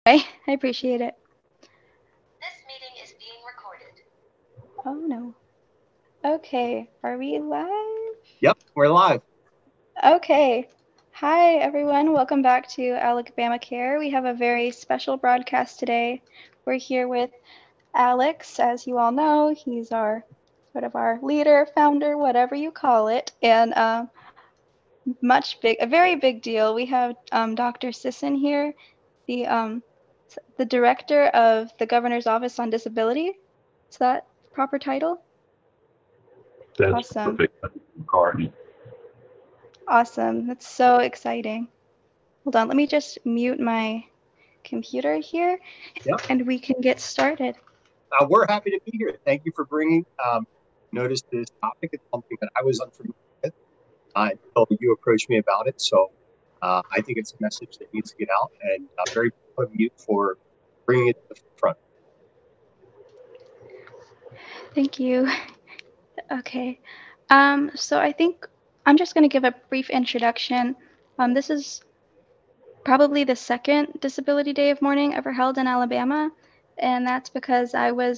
I appreciate it. Oh no. Okay, are we live? Yep, we're live. Okay. Hi, everyone. Welcome back to Alabama Care. We have a very special broadcast today. We're here with Alex, as you all know. He's our sort of our leader, founder, whatever you call it, and a very big deal. We have Dr. Sisson here, the um, the director of the Governor's Office on Disability. Is that proper title? That's Awesome. perfect, McCartney. Awesome. That's so exciting. Hold on, let me just mute my computer here Yep. and we can get started. We're happy to be here. Thank you for bringing notice to this topic. It's something that I was unfamiliar with until you approached me about it. So I think it's a message that needs to get out, and I'm very proud of you for bringing it to the front. Thank you. Okay. So I think I'm just going to give a brief introduction. This is probably the second Disability Day of Mourning ever held in Alabama, and that's because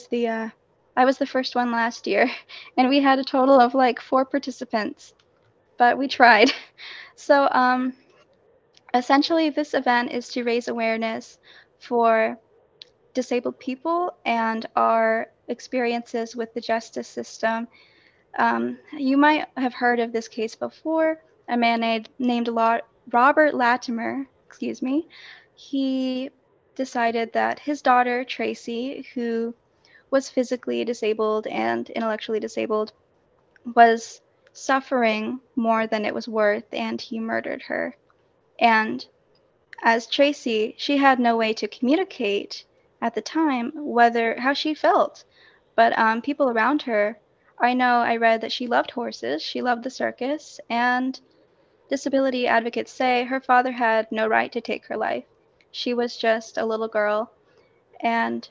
I was the first one last year, and we had a total of like 4 participants, but we tried. So essentially, this event is to raise awareness for disabled people and our experiences with the justice system. You might have heard of this case before. A man named Robert Latimer, excuse me, he decided that his daughter, Tracy, who was physically disabled and intellectually disabled, was suffering more than it was worth, and he murdered her. And as Tracy, she had no way to communicate at the time whether how she felt. But people around her, I read that she loved horses, she loved the circus, and disability advocates say her father had no right to take her life. She was just a little girl, and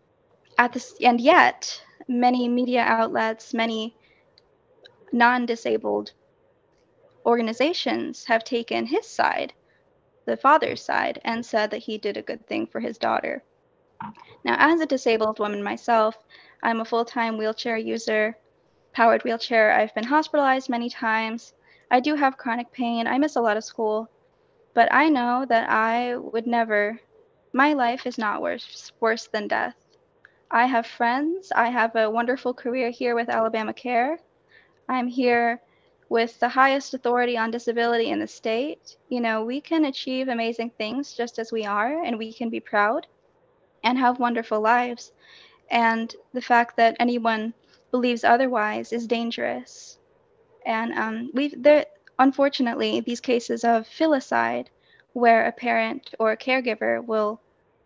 and yet many media outlets, many non-disabled organizations have taken his side, the father's side, and said that he did a good thing for his daughter. Now, as a disabled woman myself, I'm a full time wheelchair user, powered wheelchair. I've been hospitalized many times. I do have chronic pain. I miss a lot of school, but I know that I would never, my life is not worse than death. I have friends. I have a wonderful career here with Alabama Care. I'm here with the highest authority on disability in the state. You know, we can achieve amazing things just as we are, and we can be proud and have wonderful lives. And the fact that anyone believes otherwise is dangerous. And unfortunately, these cases of filicide, where a parent or a caregiver will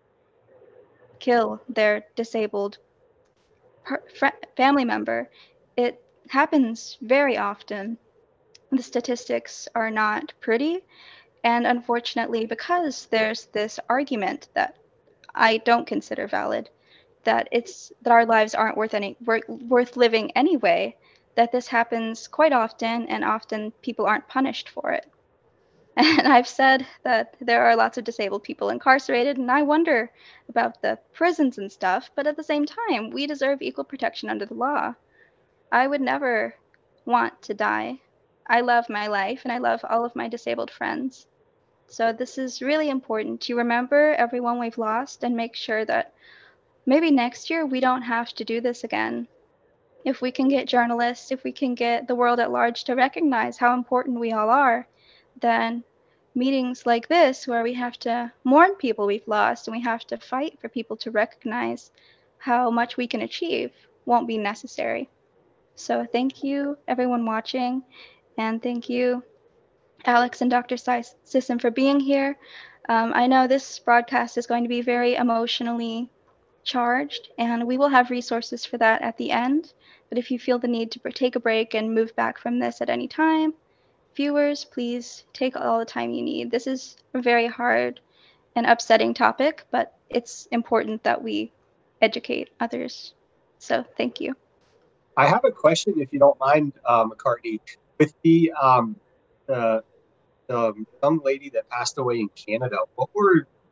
kill their disabled family member, it happens very often. The statistics are not pretty, and unfortunately, because there's this argument that I don't consider valid, that our lives aren't worth living anyway, that this happens quite often, and often people aren't punished for it. And I've said that there are lots of disabled people incarcerated, and I wonder about the prisons and stuff, but at the same time, we deserve equal protection under the law. I would never want to die. I love my life and I love all of my disabled friends. So this is really important to remember everyone we've lost and make sure that maybe next year we don't have to do this again. If we can get journalists, if we can get the world at large to recognize how important we all are, then meetings like this, where we have to mourn people we've lost and we have to fight for people to recognize how much we can achieve, won't be necessary. So thank you, everyone watching, and thank you, Alex and Dr. Sisson, for being here. I know this broadcast is going to be very emotionally charged, and we will have resources for that at the end. But if you feel the need to take a break and move back from this at any time, viewers, please take all the time you need. This is a very hard and upsetting topic, but it's important that we educate others. So thank you. I have a question, if you don't mind, McCartney, with the young lady that passed away in Canada. What were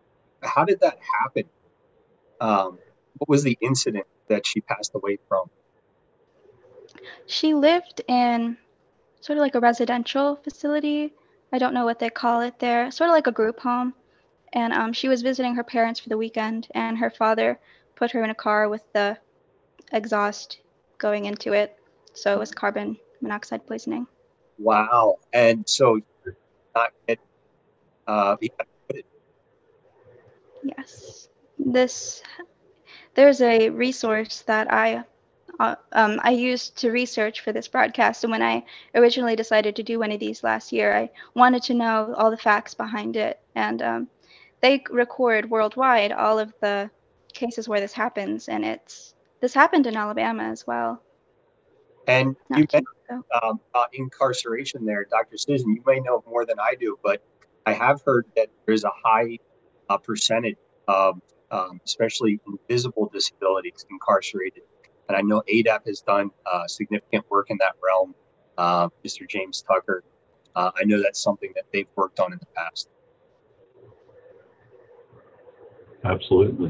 how did that happen? What was the incident that she passed away from? She lived in sort of like a residential facility. I don't know what they call it there, sort of like a group home. And she was visiting her parents for the weekend, and her father put her in a car with the exhaust going into it. So it was carbon monoxide poisoning. Wow. And so not get he got acquitted. Yes. There's a resource that I used to research for this broadcast. And when I originally decided to do one of these last year, I wanted to know all the facts behind it. And they record worldwide all of the cases where this happens. And this happened in Alabama as well, And you not too mentioned long ago. incarceration there, Dr. Susan. You may know more than I do, but I have heard that there's a high percentage of especially invisible disabilities incarcerated. And I know ADAP has done significant work in that realm. Mr. James Tucker, I know that's something that they've worked on in the past. Absolutely.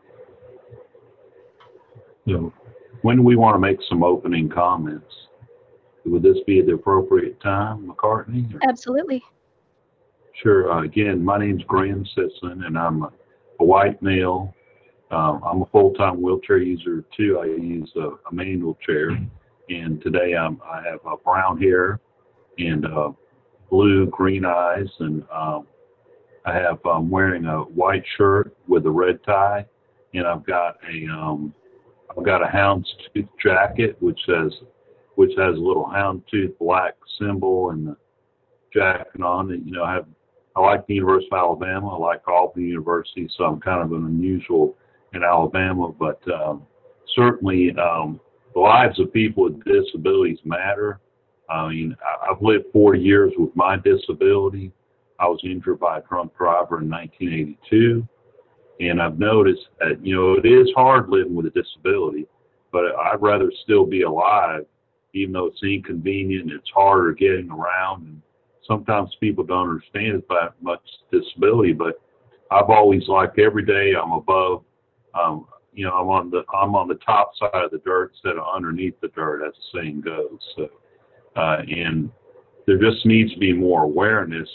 So, when do we want to make some opening comments? Would this be the appropriate time, McCartney? Absolutely. Sure. Again, my name's Graham Sisson, and I'm a white male. I'm a full-time wheelchair user too. I use a manual chair, and today I have brown hair and blue-green eyes, and I'm wearing a white shirt with a red tie, and I've got a houndstooth jacket which has a little houndstooth black symbol and the jacket on it. I like the University of Alabama. I like Albany University, so I'm kind of an unusual in Alabama, but certainly the lives of people with disabilities matter. I've lived 40 years with my disability. I was injured by a drunk driver in 1982, and I've noticed that, it is hard living with a disability, but I'd rather still be alive, even though it's inconvenient, it's harder getting around, and sometimes people don't understand that much disability, but I've always liked every day I'm above, I'm on the top side of the dirt instead of underneath the dirt, as the saying goes. So, and there just needs to be more awareness.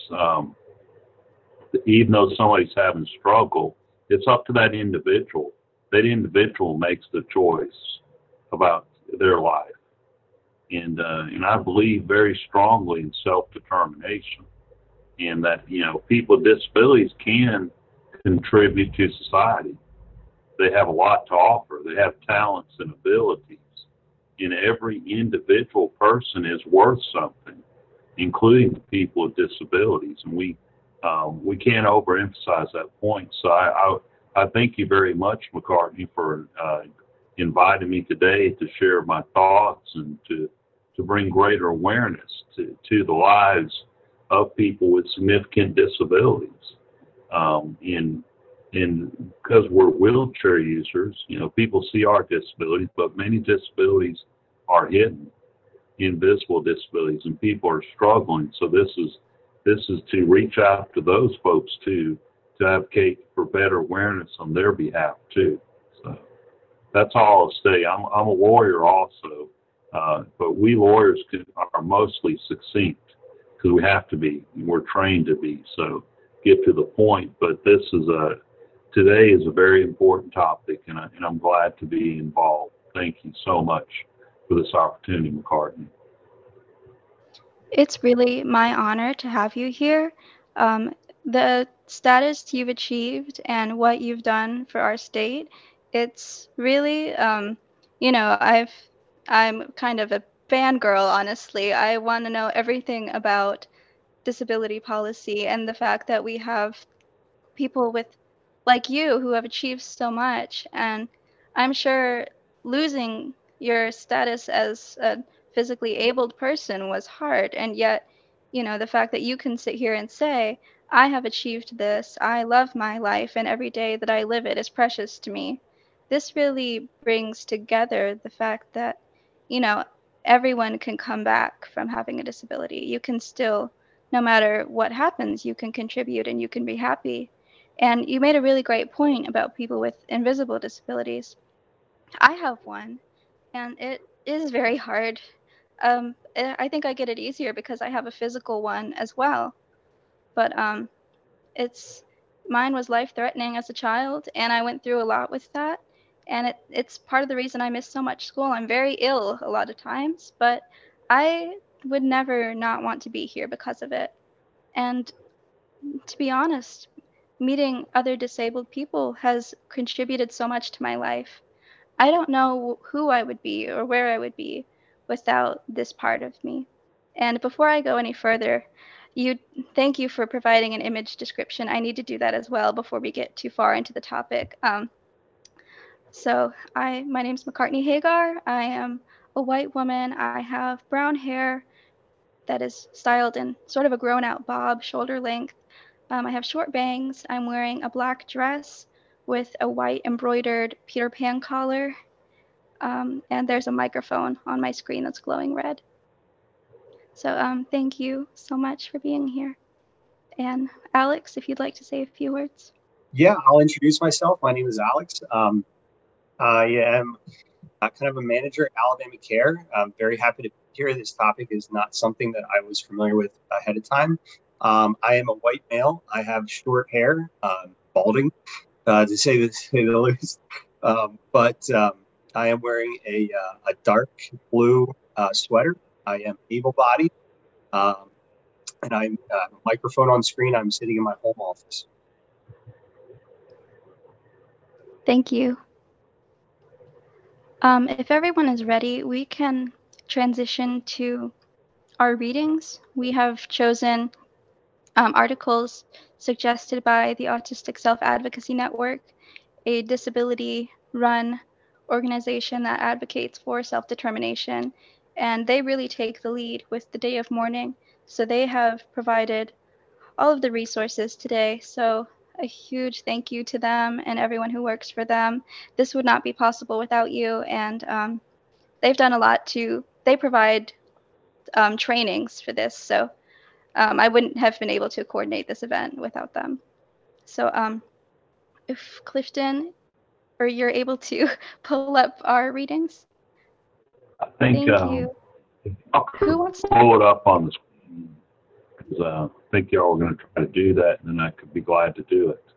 Even though somebody's having struggle, it's up to that individual. That individual makes the choice about their life. And I believe very strongly in self-determination, and that, people with disabilities can contribute to society. They have a lot to offer. They have talents and abilities. And every individual person is worth something, including the people with disabilities. And we can't overemphasize that point. So I thank you very much, McCartney, for inviting me today to share my thoughts and to bring greater awareness to the lives of people with significant disabilities. And because we're wheelchair users, people see our disabilities, but many disabilities are hidden, invisible disabilities, and people are struggling. So this is to reach out to those folks too, to advocate for better awareness on their behalf too. So that's all I'll say. I'm a lawyer also, but we lawyers are mostly succinct because we have to be. We're trained to be. So get to the point. But today is a very important topic, and I'm glad to be involved. Thank you so much for this opportunity, McCartney. It's really my honor to have you here. The status you've achieved and what you've done for our state, it's really, I'm kind of a fangirl, honestly. I want to know everything about disability policy and the fact that we have people like you who have achieved so much. And I'm sure losing your status as a physically abled person was hard. And yet, the fact that you can sit here and say, I have achieved this, I love my life, and every day that I live it is precious to me. This really brings together the fact that, you know, everyone can come back from having a disability. You can still, no matter what happens, you can contribute and you can be happy. And you made a really great point about people with invisible disabilities. I have one, and it is very hard. I think I get it easier because I have a physical one as well. But it's mine was life threatening as a child, and I went through a lot with that. And it's part of the reason I miss so much school. I'm very ill a lot of times, but I would never not want to be here because of it. And to be honest, meeting other disabled people has contributed so much to my life. I don't know who I would be or where I would be without this part of me. And before I go any further, you thank you for providing an image description. I need to do that as well before we get too far into the topic. My name's McCartney Hagar. I am a white woman. I have brown hair that is styled in sort of a grown out bob, shoulder length. I have short bangs. I'm wearing a black dress with a white embroidered Peter Pan collar. And there's a microphone on my screen that's glowing red. So thank you so much for being here. And Alex, if you'd like to say a few words. Yeah, I'll introduce myself. My name is Alex. I am kind of a manager at Alabama Care. I'm very happy to be here. This topic is not something that I was familiar with ahead of time. I am a white male. I have short hair, balding, to say the least. But I am wearing a dark blue sweater. I am able-bodied, and I'm microphone on screen. I'm sitting in my home office. Thank you. If everyone is ready, we can transition to our readings. We have chosen articles suggested by the Autistic Self-Advocacy Network, a disability-run organization that advocates for self-determination, and they really take the lead with the day of mourning. So they have provided all of the resources today. So a huge thank you to them and everyone who works for them. This would not be possible without you, and they've done a lot they provide trainings for this. So I wouldn't have been able to coordinate this event without them. So if Clifton, or you're able to pull up our readings. I think Thank you. I'll Who wants to? pull it up on the screen because I think y'all are going to try to do that, and then I could be glad to do it.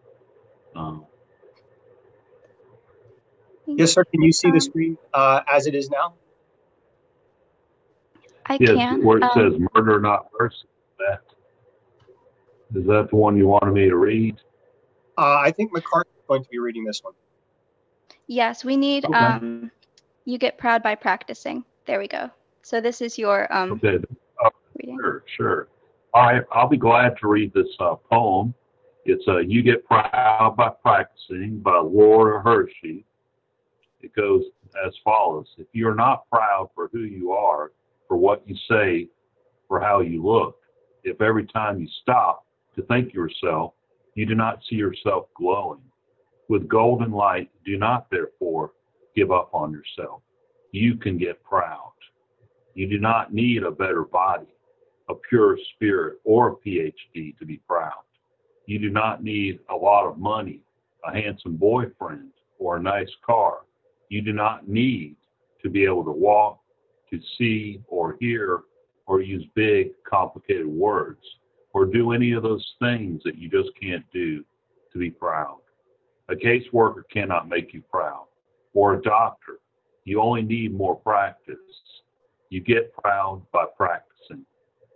Yes, sir. Can you see the screen as it is now? I Yes, can. where it says "Murder Not Mercy." Is that the one you wanted me to read? I think McCartney is going to be reading this one. Yes, we need. Okay. You get proud by practicing. There we go. So this is your Okay. reading. Sure. All right, I'll be glad to read this poem. It's "You Get Proud by Practicing" by Laura Hershey. It goes as follows: If you're not proud for who you are, for what you say, for how you look, if every time you stop to think yourself, you do not see yourself glowing with golden light, do not therefore give up on yourself. You can get proud. You do not need a better body, a pure spirit, or a PhD to be proud. You do not need a lot of money, a handsome boyfriend, or a nice car. You do not need to be able to walk, to see or hear, or use big, complicated words, or do any of those things that you just can't do to be proud. A caseworker cannot make you proud, or a doctor. You only need more practice. You get proud by practicing.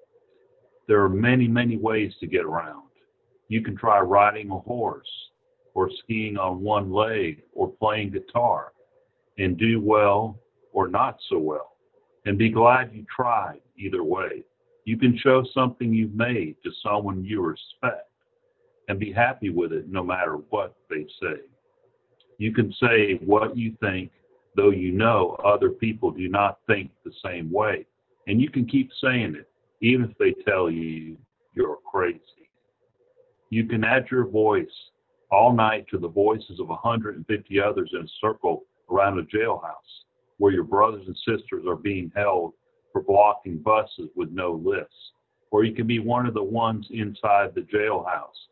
There are many, many ways to get around. You can try riding a horse, or skiing on one leg, or playing guitar, and do well or not so well, and be glad you tried either way. You can show something you've made to someone you respect, and be happy with it no matter what they say. You can say what you think, though you know other people do not think the same way, and you can keep saying it, even if they tell you you're crazy. You can add your voice all night to the voices of 150 others in a circle around a jailhouse, where your brothers and sisters are being held for blocking buses with no lifts. Or you can be one of the ones inside the jailhouse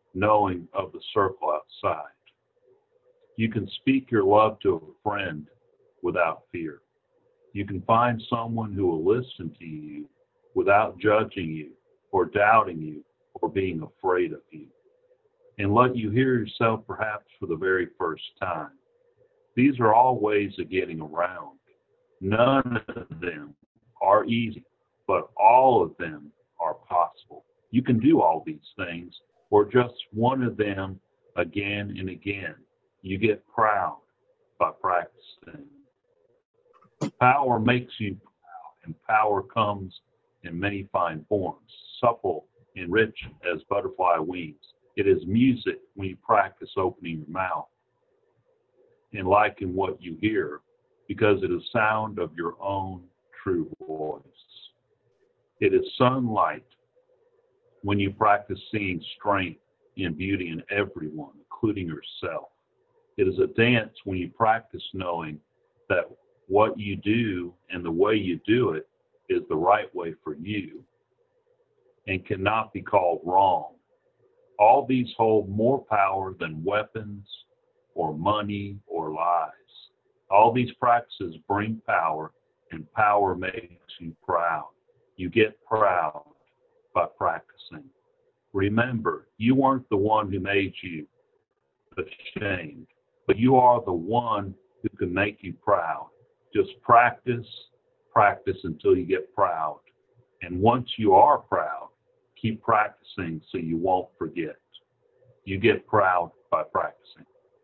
knowing of the circle outside. You can speak your love to a friend without fear. You can find someone who will listen to you without judging you or doubting you or being afraid of you, and let you hear yourself perhaps for the very first time. These are all ways of getting around. None of them are easy, but all of them are possible. You can do all these things, or just one of them again and again. You get proud by practicing. Power makes you proud, and power comes in many fine forms, supple and rich as butterfly wings. It is music when you practice opening your mouth and liking what you hear, because it is sound of your own true voice. It is sunlight when you practice seeing strength and beauty in everyone, including yourself. It is a dance when you practice knowing that what you do and the way you do it is the right way for you and cannot be called wrong. All these hold more power than weapons or money or lies. All these practices bring power, and power makes you proud. You get proud by practicing. Remember, you weren't the one who made you ashamed, but you are the one who can make you proud. Just practice, practice until you get proud. And once you are proud, keep practicing so you won't forget. You get proud by practicing.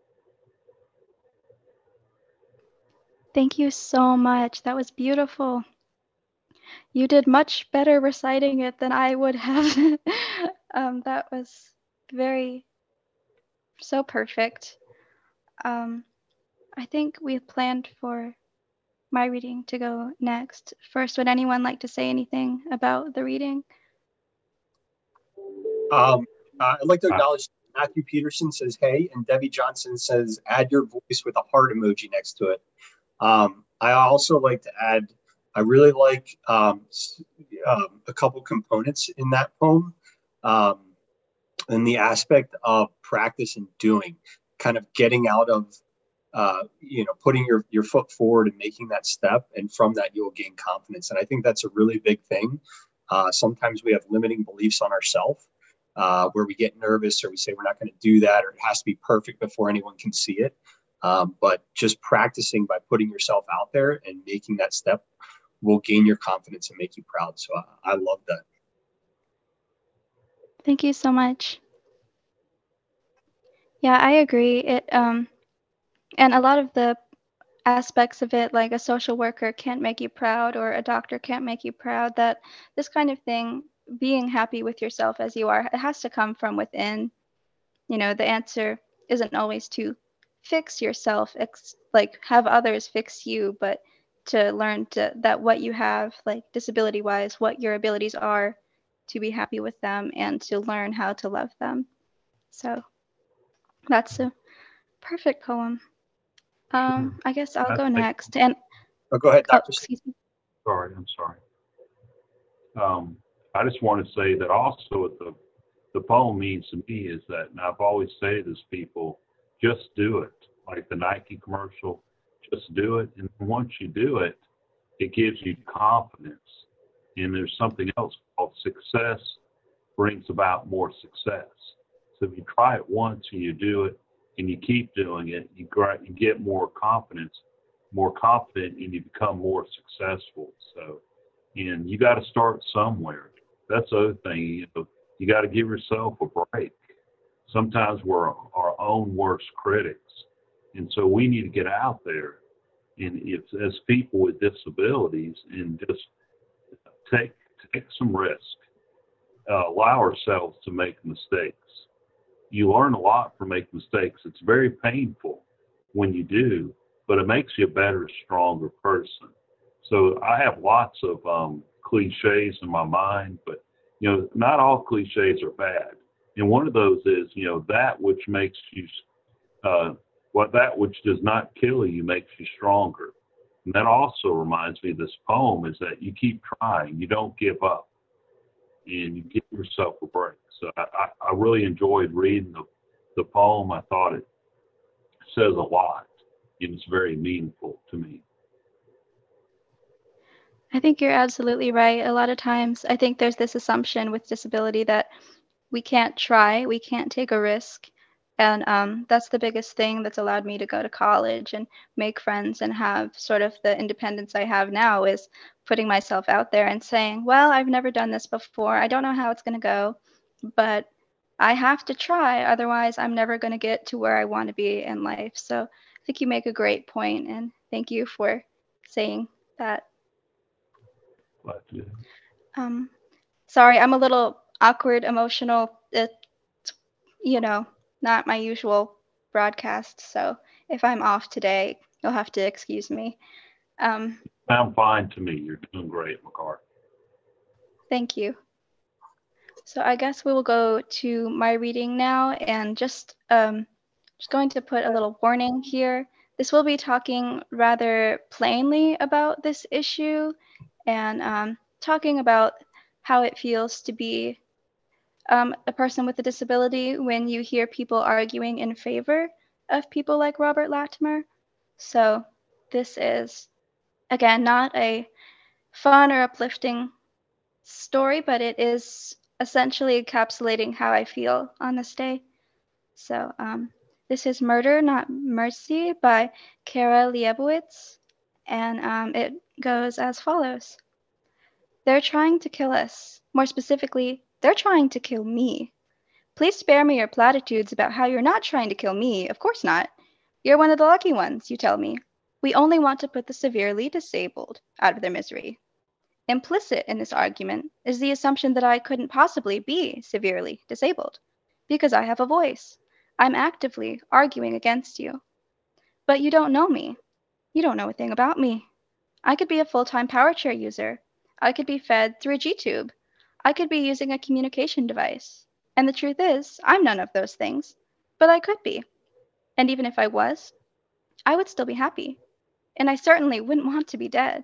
Thank you so much. That was beautiful. You did much better reciting it than I would have. That was so perfect. I think we planned for my reading to go next. First, would anyone like to say anything about the reading? I'd like to acknowledge Matthew Peterson says, hey, and Debbie Johnson says, add your voice with a heart emoji next to it. I also like to add, I really like a couple components in that poem, and the aspect of practice and doing, kind of getting out of, putting your foot forward and making that step. And from that, you'll gain confidence. And I think that's a really big thing. Sometimes we have limiting beliefs on ourselves, where we get nervous or we say we're not going to do that, or it has to be perfect before anyone can see it. But just practicing by putting yourself out there and making that step will gain your confidence and make you proud. So I love that. Thank you so much. Yeah, I agree. And a lot of the aspects of it, like a social worker can't make you proud or a doctor can't make you proud, that this kind of thing, being happy with yourself as you are, it has to come from within. The answer isn't always to fix yourself, like have others fix you, but to learn that what you have, like disability wise, what your abilities are, to be happy with them and to learn how to love them. So that's a perfect poem. I guess I'll go next. And go ahead, Dr. Excuse me. Sorry, I'm sorry. I just want to say that also what the poem means to me is that, and I've always said to people, just do it. Like the Nike commercial, just do it. And once you do it, it gives you confidence. And there's something else called success brings about more success. So if you try it once and you do it and you keep doing it, you get more confident, and you become more successful. So, and you got to start somewhere. That's the other thing. You got to give yourself a break. Sometimes we're our own worst critics. And so we need to get out there and as people with disabilities and just take some risk, allow ourselves to make mistakes. You learn a lot from making mistakes. It's very painful when you do, but it makes you a better, stronger person. So I have lots of cliches in my mind, but not all cliches are bad. And one of those is, that which makes you, that which does not kill you makes you stronger. And that also reminds me of this poem is that you keep trying, you don't give up. and you give yourself a break. So I really enjoyed reading the poem. I thought it says a lot, and it's very meaningful to me. I think you're absolutely right. A lot of times, I think there's this assumption with disability that we can't try, we can't take a risk. And that's the biggest thing that's allowed me to go to college and make friends and have sort of the independence I have now is putting myself out there and saying, well, I've never done this before. I don't know how it's going to go, but I have to try. Otherwise, I'm never going to get to where I want to be in life. So I think you make a great point, and thank you for saying that. But Um, Sorry, I'm a little awkward, emotional. It's, not my usual broadcast. So if I'm off today, you'll have to excuse me. sound fine to me. You're doing great, McCart. Thank you. So I guess we will go to my reading now, and just going to put a little warning here. This will be talking rather plainly about this issue and talking about how it feels to be a person with a disability when you hear people arguing in favor of people like Robert Latimer. So this is, again, not a fun or uplifting story, but it is essentially encapsulating how I feel on this day. So this is Murder, Not Mercy by Kara Leibowitz, and it goes as follows. They're trying to kill us. More specifically, they're trying to kill me. Please spare me your platitudes about how you're not trying to kill me. Of course not. You're one of the lucky ones, you tell me. We only want to put the severely disabled out of their misery. Implicit in this argument is the assumption that I couldn't possibly be severely disabled, because I have a voice. I'm actively arguing against you. But you don't know me. You don't know a thing about me. I could be a full-time power chair user. I could be fed through a G-tube. I could be using a communication device. And the truth is, I'm none of those things. But I could be. And even if I was, I would still be happy. And I certainly wouldn't want to be dead.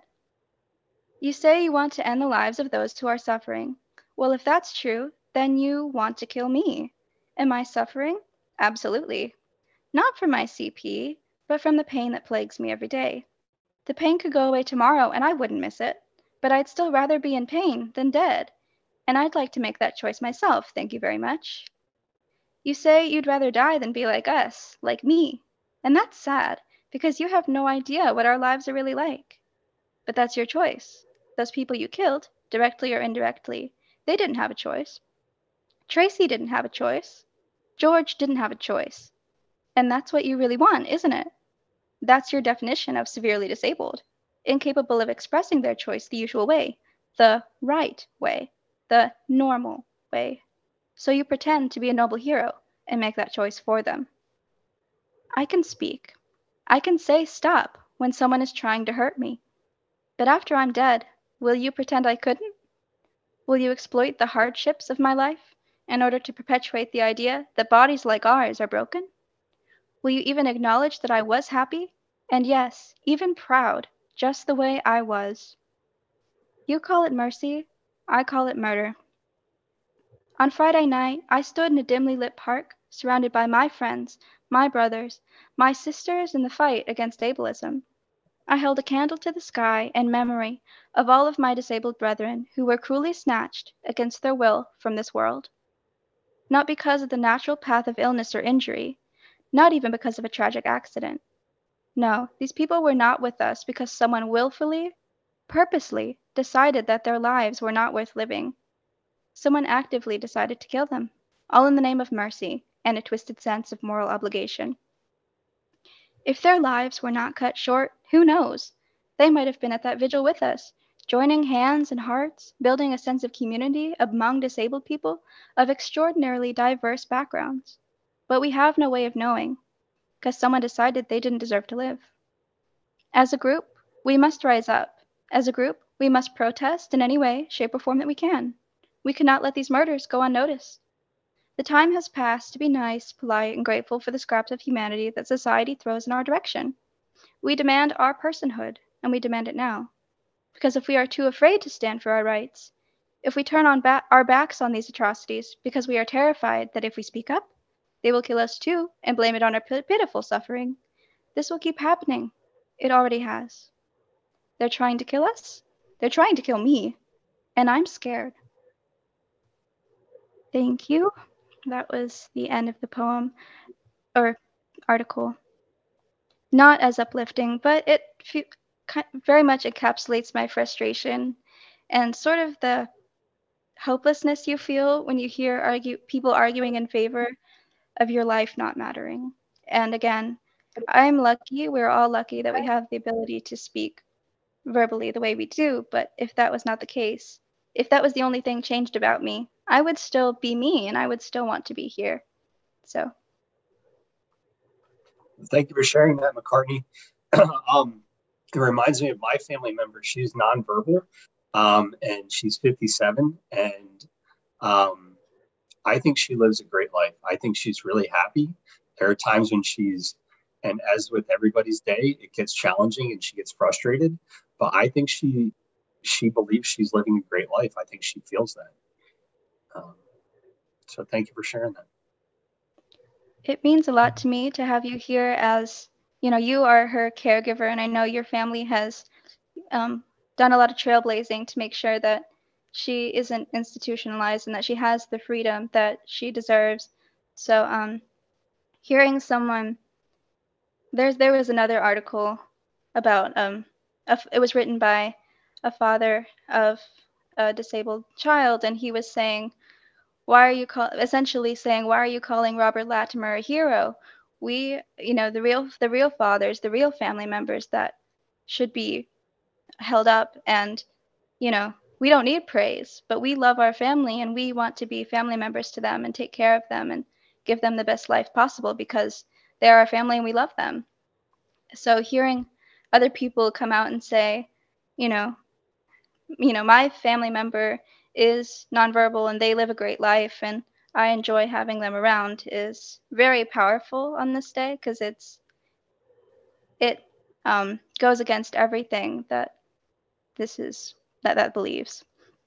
You say you want to end the lives of those who are suffering. Well, if that's true, then you want to kill me. Am I suffering? Absolutely. Not from my CP, but from the pain that plagues me every day. The pain could go away tomorrow and I wouldn't miss it, but I'd still rather be in pain than dead. And I'd like to make that choice myself, thank you very much. You say you'd rather die than be like us, like me. And that's sad, because you have no idea what our lives are really like. But that's your choice. Those people you killed, directly or indirectly, they didn't have a choice. Tracy didn't have a choice. George didn't have a choice. And that's what you really want, isn't it? That's your definition of severely disabled. Incapable of expressing their choice the usual way, the right way, the normal way. So you pretend to be a noble hero and make that choice for them. I can speak. I can say stop when someone is trying to hurt me. But after I'm dead, will you pretend I couldn't? Will you exploit the hardships of my life in order to perpetuate the idea that bodies like ours are broken? Will you even acknowledge that I was happy? And yes, even proud, just the way I was. You call it mercy, I call it murder. On Friday night, I stood in a dimly lit park, surrounded by my friends, my brothers, my sisters in the fight against ableism. I held a candle to the sky in memory of all of my disabled brethren who were cruelly snatched against their will from this world. Not because of the natural path of illness or injury, not even because of a tragic accident. No, these people were not with us because someone willfully, purposely decided that their lives were not worth living. Someone actively decided to kill them, all in the name of mercy and a twisted sense of moral obligation. If their lives were not cut short, who knows? They might have been at that vigil with us, joining hands and hearts, building a sense of community among disabled people of extraordinarily diverse backgrounds. But we have no way of knowing, because someone decided they didn't deserve to live. As a group, we must rise up. As a group, we must protest in any way, shape, or form that we can. We cannot let these murders go unnoticed. The time has passed to be nice, polite, and grateful for the scraps of humanity that society throws in our direction. We demand our personhood, and we demand it now. Because if we are too afraid to stand for our rights, If we turn on our backs on these atrocities because we are terrified that if we speak up, they will kill us too and blame it on our pitiful suffering, this will keep happening. It already has. They're trying to kill us. They're trying to kill me. And I'm scared. Thank you. That was the end of the poem or article. Not as uplifting, but it very much encapsulates my frustration and sort of the hopelessness you feel when you hear people arguing in favor of your life not mattering. And again, I'm lucky, we're all lucky that we have the ability to speak verbally the way we do, but if that was not the case, if that was the only thing changed about me, I would still be me and I would still want to be here. So Thank you for sharing that, McCartney. It reminds me of my family member. She's nonverbal, and she's 57, and I think she lives a great life. I think she's really happy. There are times when and as with everybody's day, it gets challenging and she gets frustrated. But I think she believes she's living a great life. I think she feels that. So thank you for sharing that. it means a lot to me to have you here as, you are her caregiver, and I know your family has done a lot of trailblazing to make sure that she isn't institutionalized and that she has the freedom that she deserves. So hearing someone, there was another article about it was written by a father of a disabled child, and he was saying, essentially saying, why are you calling Robert Latimer a hero? We, the real fathers, the real family members that should be held up, and we don't need praise, but we love our family and we want to be family members to them and take care of them and give them the best life possible because they're our family and we love them. So hearing other people come out and say, you know, my family member is nonverbal and they live a great life and I enjoy having them around is very powerful on this day because it goes against everything that that believes.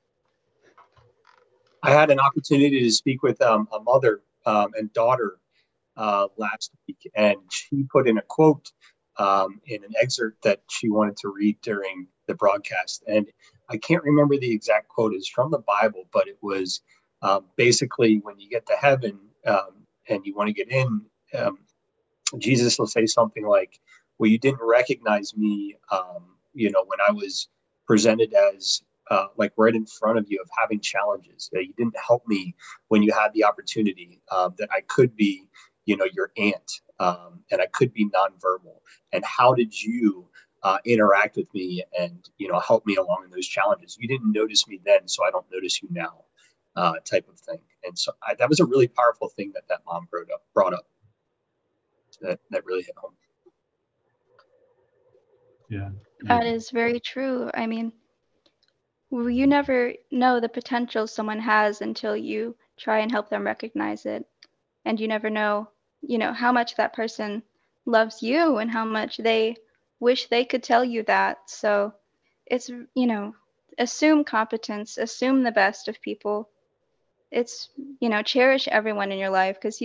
I had an opportunity to speak with a mother and daughter last week, and she put in a quote in an excerpt that she wanted to read during the broadcast. And I can't remember the exact quote. It's from the Bible, but it was basically when you get to heaven and you want to get in, Jesus will say something like, well, you didn't recognize me, when I was presented as like right in front of you of having challenges. You didn't help me when you had the opportunity that I could be, your aunt, and I could be nonverbal. And how did you interact with me and, help me along in those challenges? You didn't notice me then, so I don't notice you now, type of thing. And so that was a really powerful thing that mom brought up. That really hit home. Yeah. That is very true. I mean, you never know the potential someone has until you try and help them recognize it. And you never know, how much that person loves you and how much they wish they could tell you that. So it's, assume competence, assume the best of people. It's, cherish everyone in your life because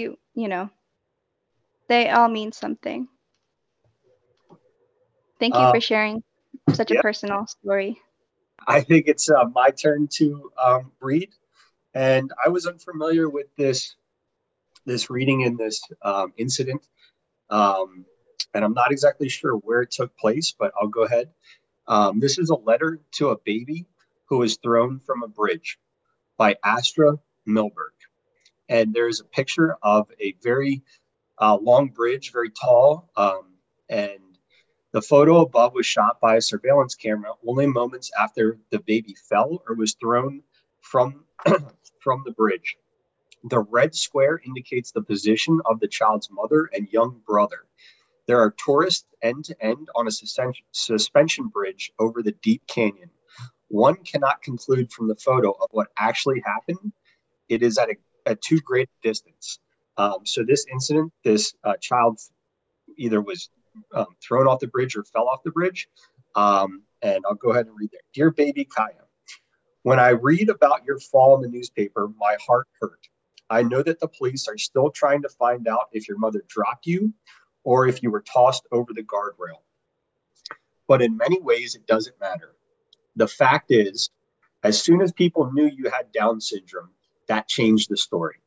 they all mean something. Thank you for sharing such a personal story. I think it's my turn to read, and I was unfamiliar with this reading in this incident, and I'm not exactly sure where it took place, but I'll go ahead. This is a letter to a baby who was thrown from a bridge by Astra Milberg, and there's a picture of a very long bridge, very tall, and the photo above was shot by a surveillance camera only moments after the baby fell or was thrown from, from the bridge. The red square indicates the position of the child's mother and young brother. There are tourists end to end on a suspension bridge over the deep canyon. One cannot conclude from the photo of what actually happened. It is at too great a distance. So this incident, this child either was thrown off the bridge or fell off the bridge. And I'll go ahead and read there. Dear baby Kaya, When I read about your fall in the newspaper, my heart hurt. I know that the police are still trying to find out if your mother dropped you or if you were tossed over the guardrail. But in many ways, it doesn't matter. The fact is, as soon as people knew you had Down syndrome, that changed the story.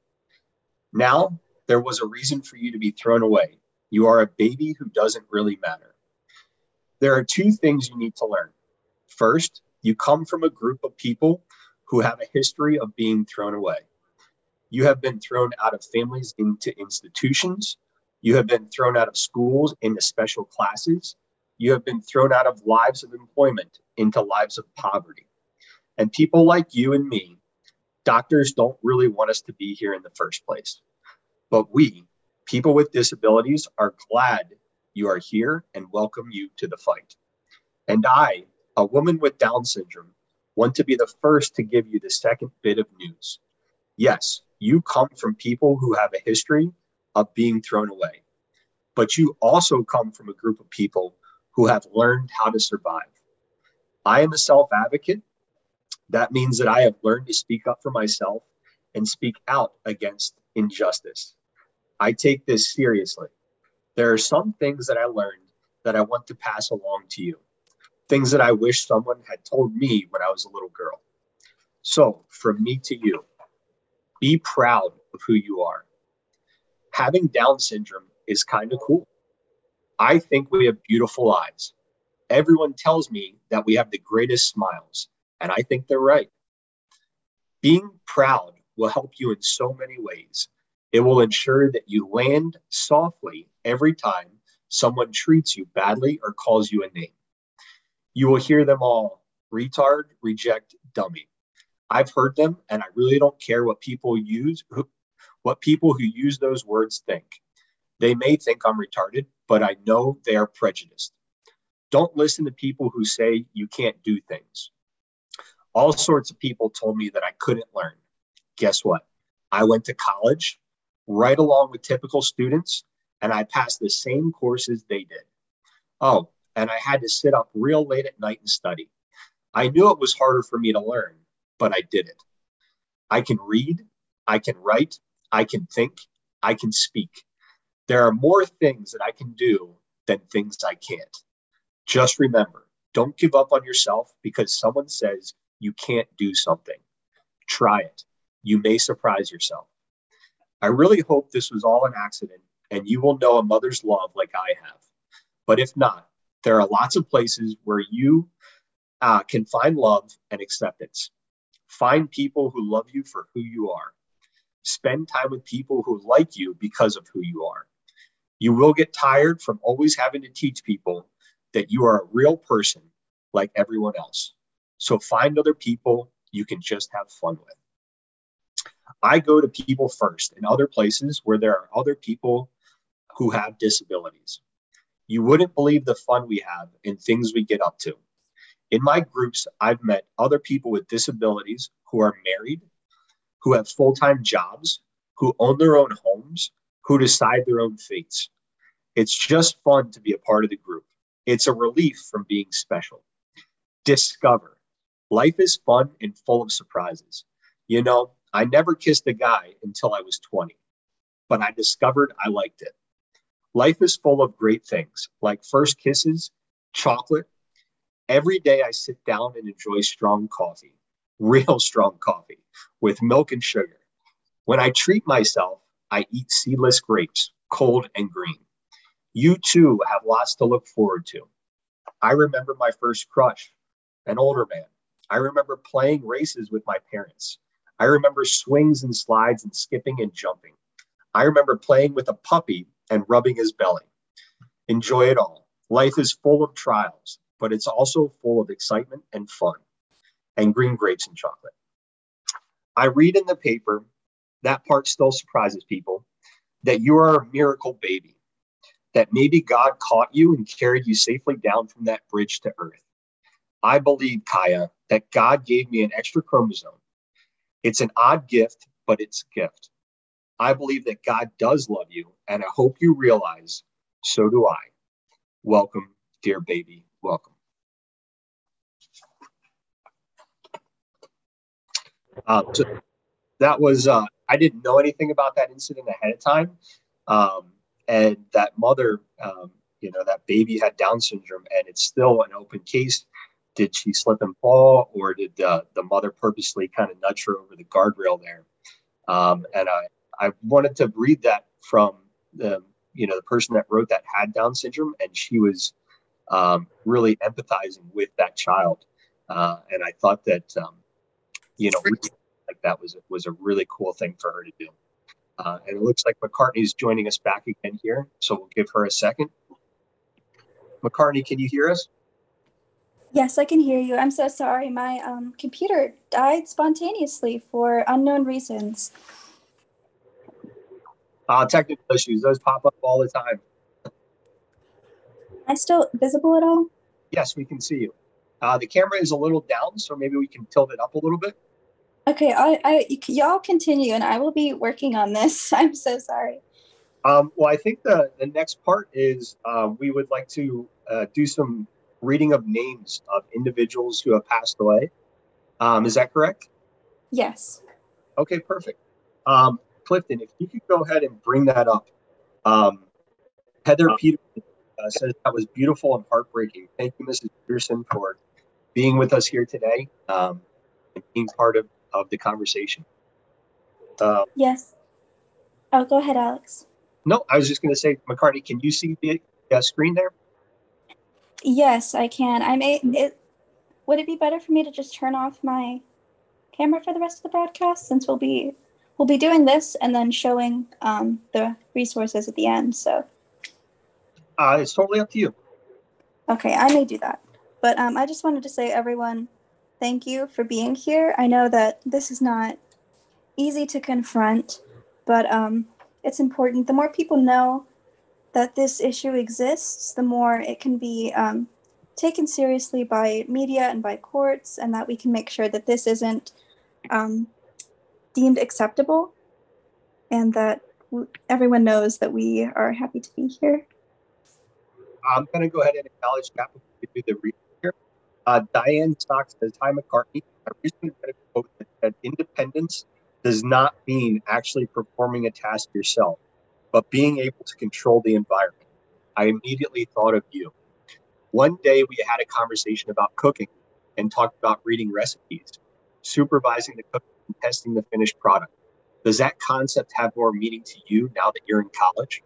Now, there was a reason for you to be thrown away. You are a baby who doesn't really matter. There are two things you need to learn. First, you come from a group of people who have a history of being thrown away. You have been thrown out of families into institutions. You have been thrown out of schools into special classes. You have been thrown out of lives of employment into lives of poverty. And people like you and me, doctors don't really want us to be here in the first place. But we, people with disabilities, are glad you are here and welcome you to the fight. And I, a woman with Down syndrome, want to be the first to give you the second bit of news. Yes, you come from people who have a history of being thrown away, but you also come from a group of people who have learned how to survive. I am a self-advocate. That means that I have learned to speak up for myself and speak out against injustice. I take this seriously. There are some things that I learned that I want to pass along to you, things that I wish someone had told me when I was a little girl. So, from me to you, be proud of who you are. Having Down syndrome is kind of cool. I think we have beautiful eyes. Everyone tells me that we have the greatest smiles, and I think they're right. Being proud will help you in so many ways. It will ensure that you land softly every time someone treats you badly or calls you a name. You will hear them all: retard, reject, dummy. I've heard them, and I really don't care what people who use those words think. They may think I'm retarded, but I know they are prejudiced. Don't listen to people who say you can't do things. All sorts of people told me that I couldn't learn. Guess what? I went to college right along with typical students, and I passed the same courses they did. Oh, and I had to sit up real late at night and study. I knew it was harder for me to learn, but I did it. I can read, I can write, I can think, I can speak. There are more things that I can do than things I can't. Just remember, don't give up on yourself because someone says you can't do something. Try it. You may surprise yourself. I really hope this was all an accident and you will know a mother's love like I have. But if not, there are lots of places where you can find love and acceptance. Find people who love you for who you are. Spend time with people who like you because of who you are. You will get tired from always having to teach people that you are a real person like everyone else. So find other people you can just have fun with. I go to people first in other places where there are other people who have disabilities. You wouldn't believe the fun we have and things we get up to. In my groups, I've met other people with disabilities who are married, who have full-time jobs, who own their own homes, who decide their own fates. It's just fun to be a part of the group. It's a relief from being special. Discover. Life is fun and full of surprises. You know, I never kissed a guy until I was 20, but I discovered I liked it. Life is full of great things, like first kisses, chocolate. Every day I sit down and enjoy strong coffee, real strong coffee, with milk and sugar. When I treat myself, I eat seedless grapes, cold and green. You too have lots to look forward to. I remember my first crush, an older man. I remember playing races with my parents. I remember swings and slides and skipping and jumping. I remember playing with a puppy and rubbing his belly. Enjoy it all. Life is full of trials, but it's also full of excitement and fun, and green grapes and chocolate. I read in the paper, that part still surprises people, that you are a miracle baby, that maybe God caught you and carried you safely down from that bridge to earth. I believe, Kaya, that God gave me an extra chromosome. It's an odd gift, but it's a gift. I believe that God does love you, and I hope you realize so do I. Welcome, dear baby, welcome. So that was, I didn't know anything about that incident ahead of time. And that mother, that baby had Down syndrome, and it's still an open case. Did she slip and fall, or did the mother purposely kind of nudge her over the guardrail there? And I wanted to read that from the person that wrote that had Down syndrome, and she was really empathizing with that child. And I thought that, like that was a really cool thing for her to do. And it looks like McCartney's joining us back again here, so we'll give her a second. McCartney, can you hear us? Yes, I can hear you. I'm so sorry. My computer died spontaneously for unknown reasons. Technical issues, those pop up all the time. Am I still visible at all? Yes, we can see you. The camera is a little down, so maybe we can tilt it up a little bit. Okay, y'all continue, and I will be working on this. I'm so sorry. Well, I think the next part is we would like to do some reading of names of individuals who have passed away. Is that correct? Yes. Okay, perfect. Clifton, if you could go ahead and bring that up. Heather Peterson says that was beautiful and heartbreaking. Thank you, Mrs. Peterson, for being with us here today and being part of the conversation. Yes. Oh, go ahead, Alex. No, I was just going to say, McCartney, can you see the screen there? Yes, I can. Would it be better for me to just turn off my camera for the rest of the broadcast, since we'll be doing this and then showing the resources at the end? So it's totally up to you. Okay, I may do that. But I just wanted to say, everyone, thank you for being here. I know that this is not easy to confront, but it's important. The more people know that this issue exists, the more it can be taken seriously by media and by courts, and that we can make sure that this isn't deemed acceptable, and that everyone knows that we are happy to be here. I'm going to go ahead and acknowledge that before we do the reading here. Diane Stocks says, "Hi, McCartney. I recently read a quote that said, independence does not mean actually performing a task yourself, but being able to control the environment. I immediately thought of you. One day we had a conversation about cooking and talked about reading recipes, supervising the cooking and testing the finished product. Does that concept have more meaning to you now that you're in college?"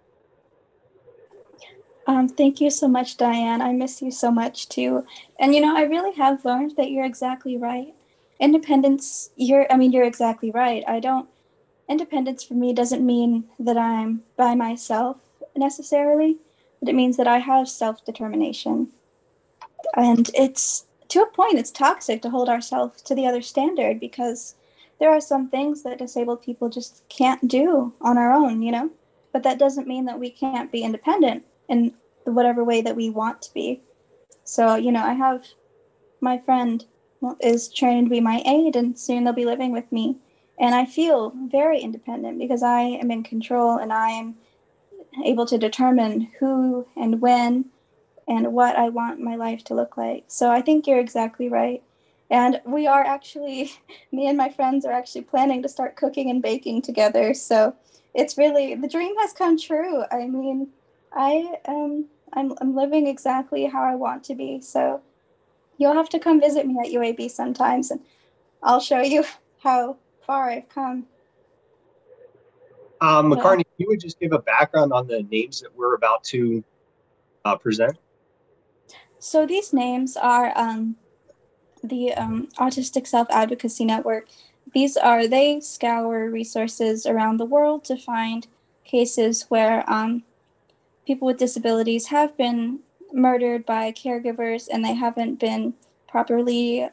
Thank you so much, Diane. I miss you so much too. And I really have learned that you're exactly right. Independence, you're exactly right. Independence for me doesn't mean that I'm by myself necessarily, but it means that I have self-determination. And it's, to a point, it's toxic to hold ourselves to the other standard, because there are some things that disabled people just can't do on our own, But that doesn't mean that we can't be independent in whatever way that we want to be. So, I have my friend is trained to be my aide, and soon they'll be living with me. And I feel very independent because I am in control, and I am able to determine who and when and what I want my life to look like. So I think you're exactly right. And we are actually, me and my friends are actually planning to start cooking and baking together. So it's really, the dream has come true. I mean, I'm living exactly how I want to be. So you'll have to come visit me at UAB sometimes, and I'll show you how far I've come. McCartney, you would just give a background on the names that we're about to present? So these names are the Autistic Self-Advocacy Network. They scour resources around the world to find cases where people with disabilities have been murdered by caregivers, and they haven't been properly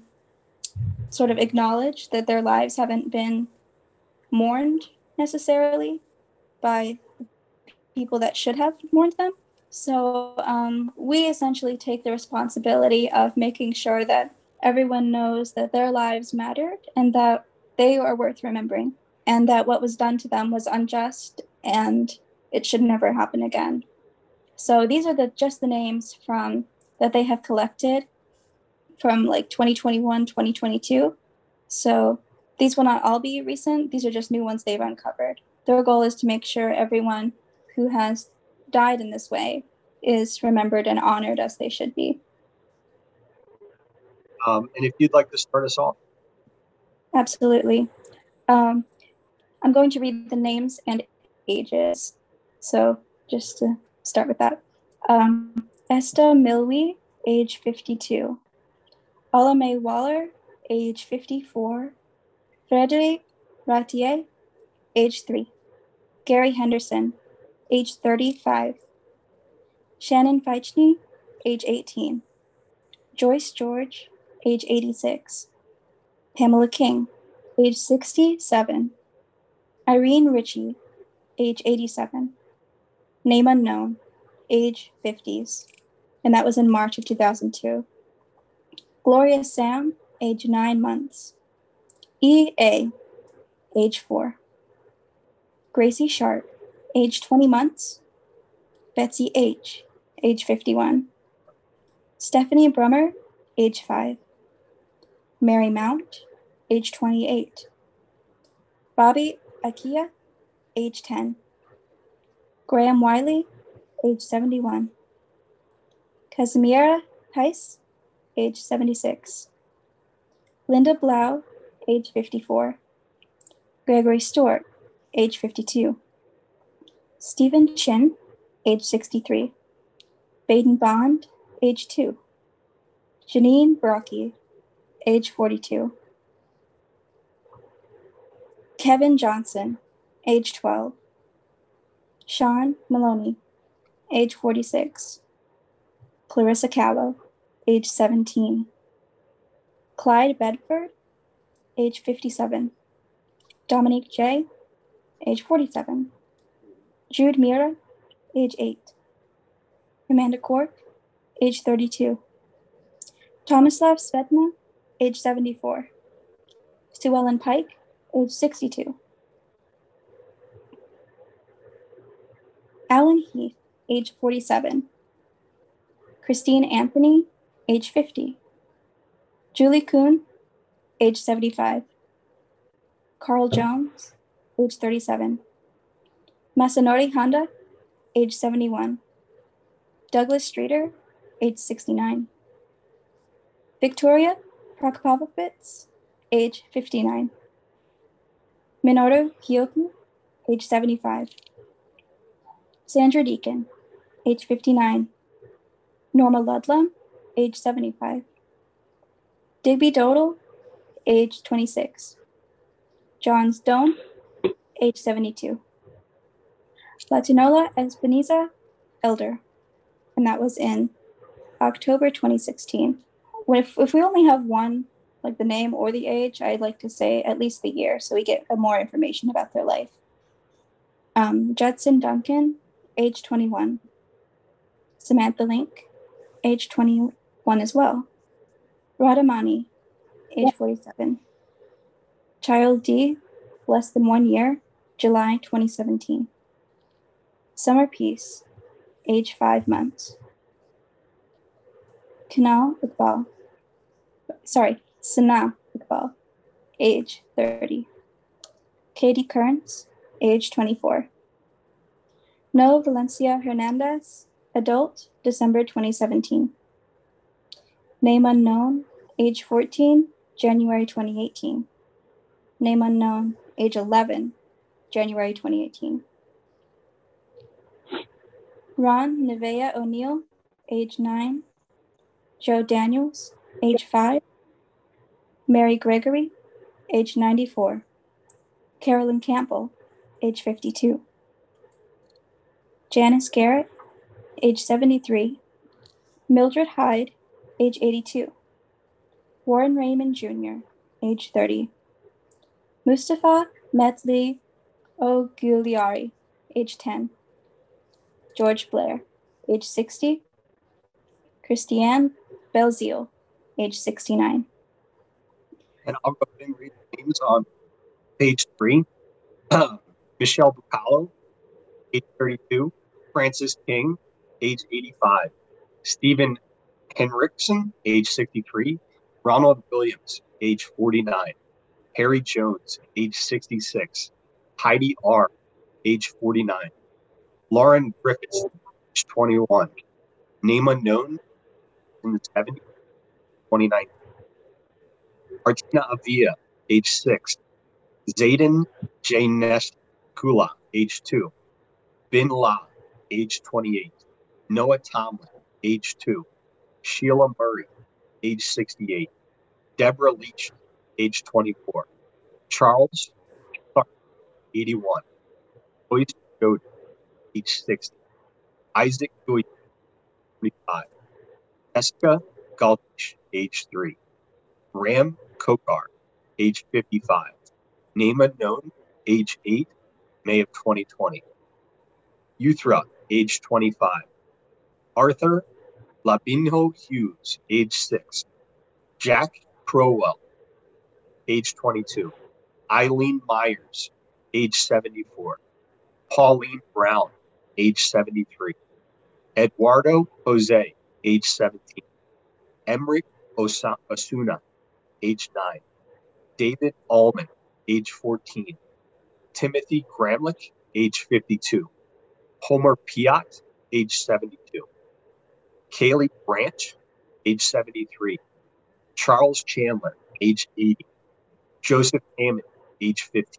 sort of acknowledged, that their lives haven't been mourned necessarily by people that should have mourned them. So we essentially take the responsibility of making sure that everyone knows that their lives mattered, and that they are worth remembering, and that what was done to them was unjust and it should never happen again. So these are just the names that they have collected from like 2021, 2022. So These will not all be recent. These are just new ones they've uncovered. Their goal is to make sure everyone who has died in this way is remembered and honored as they should be. And if you'd like to start us off. Absolutely. I'm going to read the names and ages. So just to start with that. Esta Milwi, age 52. Olamay Waller, age 54. Frederic Ratier, age 3. Gary Henderson, age 35. Shannon Feichny, age 18. Joyce George, age 86. Pamela King, age 67. Irene Ritchie, age 87. Name unknown, age 50s. And that was in March of 2002. Gloria Sam, age 9 months. E.A., age 4. Gracie Sharp, age 20 months. Betsy H., age 51. Stephanie Brummer, age 5. Mary Mount, age 28. Bobby Akia, age 10. Graham Wiley, age 71. Casimira Heiss, age 76. Linda Blau, age 54. Gregory Stewart, age 52. Stephen Chin, age 63. Baden Bond, age 2. Janine Brocky, age 42. Kevin Johnson, age 12. Sean Maloney, age 46. Clarissa Callow, age 17. Clyde Bedford, age 57. Dominique J., age 47. Jude Mira, age 8. Amanda Cork, age 32. Tomislav Svetna, age 74. Sue Ellen Pike, age 62. Alan Heath, age 47. Christine Anthony, age 50. Julie Kuhn, age 75. Carl Jones, age 37. Masanori Honda, age 71. Douglas Streeter, age 69. Victoria Prokopowicz, age 59. Minoru Hyoku, age 75. Sandra Deacon, age 59. Norma Ludlam, age 75. Digby Dodal, age 26. John Stone, age 72. Latinola Espiniza, elder. And that was in October 2016. If we only have one, like the name or the age, I'd like to say at least the year so we get more information about their life. Judson Duncan, age 21. Samantha Link, age 21 as well. Radhamani, age 47. Child D, less than 1 year, July 2017. Summer Peace, age 5 months. Sanaa Iqbal, age 30. Katie Kearns, age 24. No Valencia Hernandez, adult, December 2017. Name unknown, age 14, January 2018. Name unknown, age 11, January 2018. Ron Nevaeh O'Neill, age 9. Joe Daniels, age 5. Mary Gregory, age 94. Carolyn Campbell, age 52. Janice Garrett, age 73. Mildred Hyde, age 82. Warren Raymond Jr., age 30. Mustafa Metli Oguliari, age 10. George Blair, age 60. Christiane Belzile, age 69. And I'll go ahead and read the names on page 3. Michelle Bucalo, age 32. Francis King, age 85. Stephen Henriksen, age 63. Ronald Williams, age 49. Harry Jones, age 66. Heidi R., age 49. Lauren Griffiths, age 21. Name unknown, in the 70s, 29. Martina Avia, age 6. Zayden Janeskula, age 2. Bin La, age 28. Noah Tomlin, age 2. Sheila Murray, age 68. Deborah Leach, age 24. Charles Clark, 81. Joyce Goode, age 60. Isaac Goy, 45. Jessica Galtish, age 3. Ram Kokar, age 55. Name unknown, age 8, May of 2020. Uthra, age 25. Arthur Labinho Hughes, age 6. Jack Crowell, age 22. Eileen Myers, age 74. Pauline Brown, age 73. Eduardo Jose, age 17. Emric Osuna, age 9. David Allman, age 14. Timothy Gramlich, age 52. Homer Piat, age 72. Kaylee Branch, age 73. Charles Chandler, age 80. Joseph Hammond, age 50.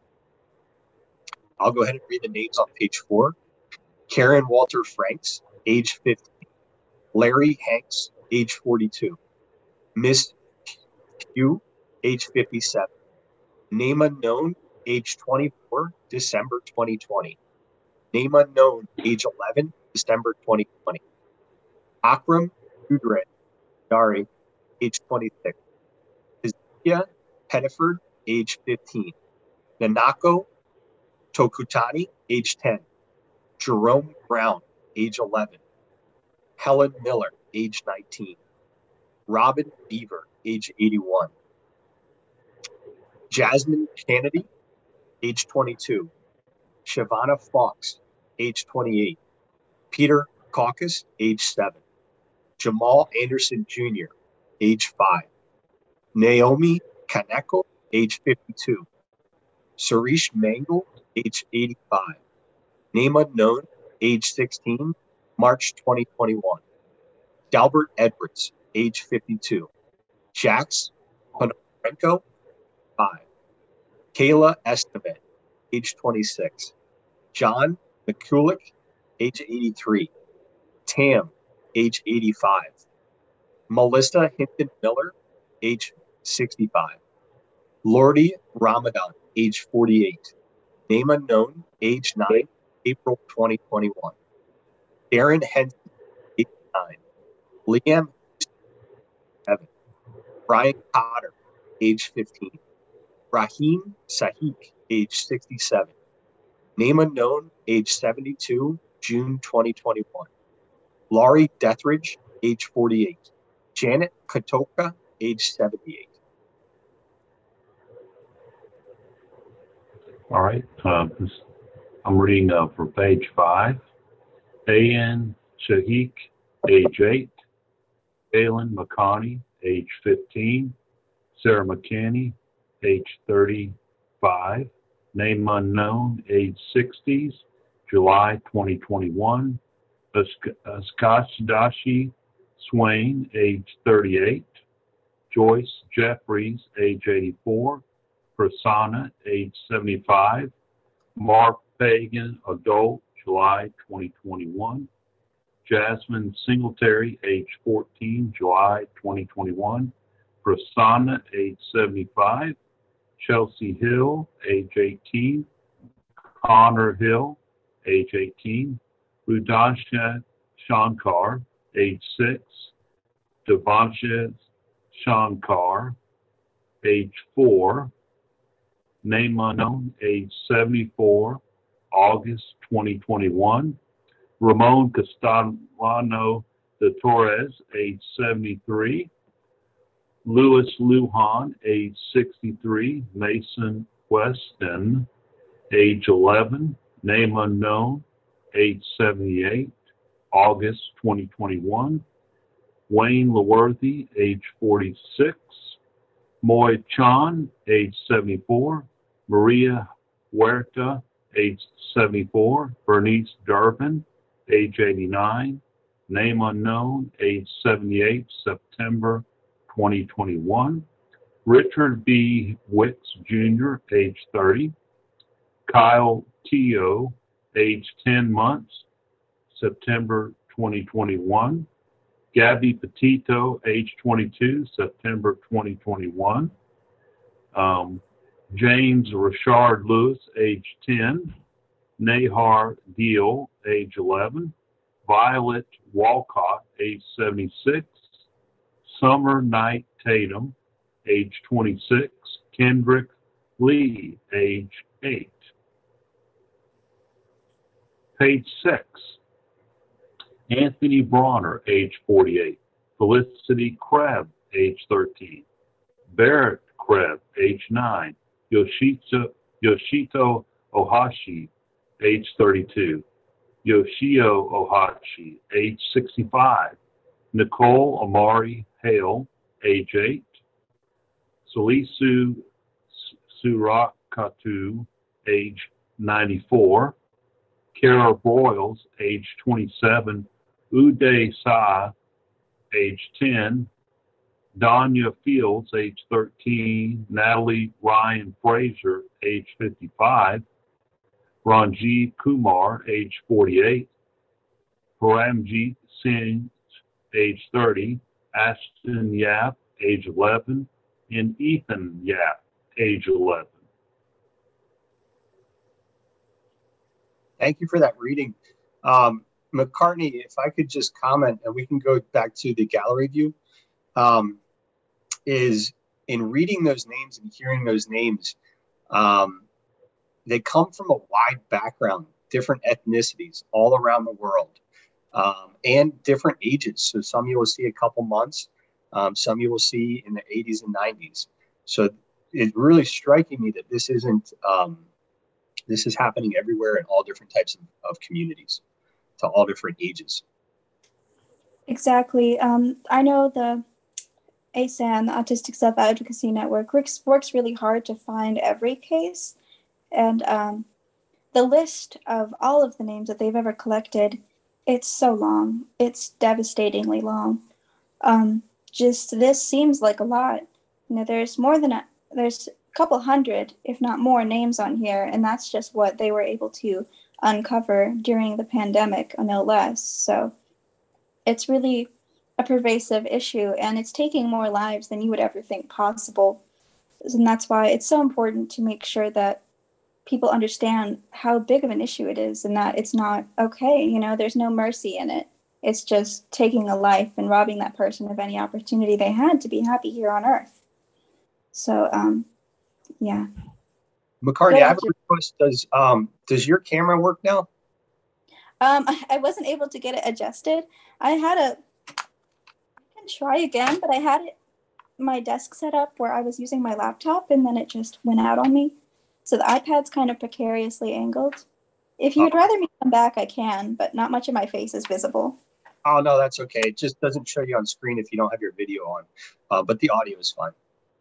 I'll go ahead and read the names on page 4. Karen Walter Franks, age 50. Larry Hanks, age 42. Miss Q, age 57. Name unknown, age 24, December 2020. Name unknown, age 11, December 2020. Akram Udred Dari, age 26. Ezekiah Pettiford, age 15. Nanako Tokutani, age 10. Jerome Brown, age 11. Helen Miller, age 19. Robin Beaver, age 81. Jasmine Kennedy, age 22. Shavana Fox, age 28. Peter Caucus, age 7. Jamal Anderson Jr., age 5. Naomi Kaneko, age 52. Suresh Mangal, age 85. Name unknown, age 16, March 2021. Dalbert Edwards, age 52. Jax Ponomarenko, 5. Kayla Esteban, age 26. John McCulloch, age 83. Tam, age 85. Melissa Hinton Miller, age 65. Lordy Ramadan, age 48. Name unknown, age 9, April 2021. Darren Henson, age 9. Liam, 7. Brian Cotter, age 15. Raheem Sahik, age 67. Name unknown, age 72, June 2021. Laurie Dethridge, age 48. Janet Katoka, age 78. All right. I'm reading from page 5. A.N. Shahik, age 8. Galen McConney, age 15. Sarah McKinney, age 35. Name unknown, age 60s, July 2021. Skashdashi Swain, age 38. Joyce Jeffries, age 84. Prasanna, age 75. Mark Fagan, adult, July 2021. Jasmine Singletary, age 14, July 2021. Prasanna, age 75. Chelsea Hill, age 18. Connor Hill, age 18. Rudansha Shankar, age 6. Devansha Shankar, age 4. Name unknown, age 74, August 2021. Ramon Castellano de Torres, age 73. Louis Lujan, age 63. Mason Weston, age 11. Name unknown, age 78, August 2021. Wayne Laworthy, age 46. Moy Chan, age 74. Maria Huerta, age 74. Bernice Durbin, age 89. Name unknown, age 78, September 2021. Richard B. Wicks Jr., age 30. Kyle Teo, age 10 months, September 2021. Gabby Petito, age 22, September 2021. James Richard Lewis, age 10. Nahar Deal, age 11. Violet Walcott, age 76. Summer Knight Tatum, age 26. Kendrick Lee, age 8. Page 6. Anthony Bronner, age 48. Felicity Kreb, age 13. Barrett Kreb, age 9. Yoshito Ohashi, age 32. Yoshio Ohashi, age 65. Nicole Amari Hale, age 8. Salisu Surakatu, age 94. Kara Broyles, age 27. Uday Sa, age 10. Danya Fields, age 13. Natalie Ryan Fraser, age 55. Ranjiv Kumar, age 48. Paramjit Singh, age 30. Ashton Yap, age 11. And Ethan Yap, age 11. Thank you for that reading. McCartney, if I could just comment, and we can go back to the gallery view, is in reading those names and hearing those names, they come from a wide background, different ethnicities all around the world, and different ages. So some you will see a couple months, some you will see in the 80s and 90s. So it's really striking me that this isn't, this is happening everywhere in all different types of communities, to all different ages. Exactly. I know the ASAN, the Autistic Self-Advocacy Network, works really hard to find every case. And the list of all of the names that they've ever collected, it's so long. It's devastatingly long. Just this seems like a lot. You know, there's a couple hundred, if not more, names on here, and that's just what they were able to uncover during the pandemic, no less. So it's really a pervasive issue, and it's taking more lives than you would ever think possible. And that's why it's so important to make sure that people understand how big of an issue it is, and that it's not okay. You know, there's no mercy in it. It's just taking a life and robbing that person of any opportunity they had to be happy here on Earth. So, yeah. McCartney, I have a request. Does your camera work now? I wasn't able to get it adjusted. I can try again, but I had my desk set up where I was using my laptop, and then it just went out on me. So the iPad's kind of precariously angled. If you'd rather me come back, I can, but not much of my face is visible. Oh, no, that's okay. It just doesn't show you on screen if you don't have your video on, but the audio is fine.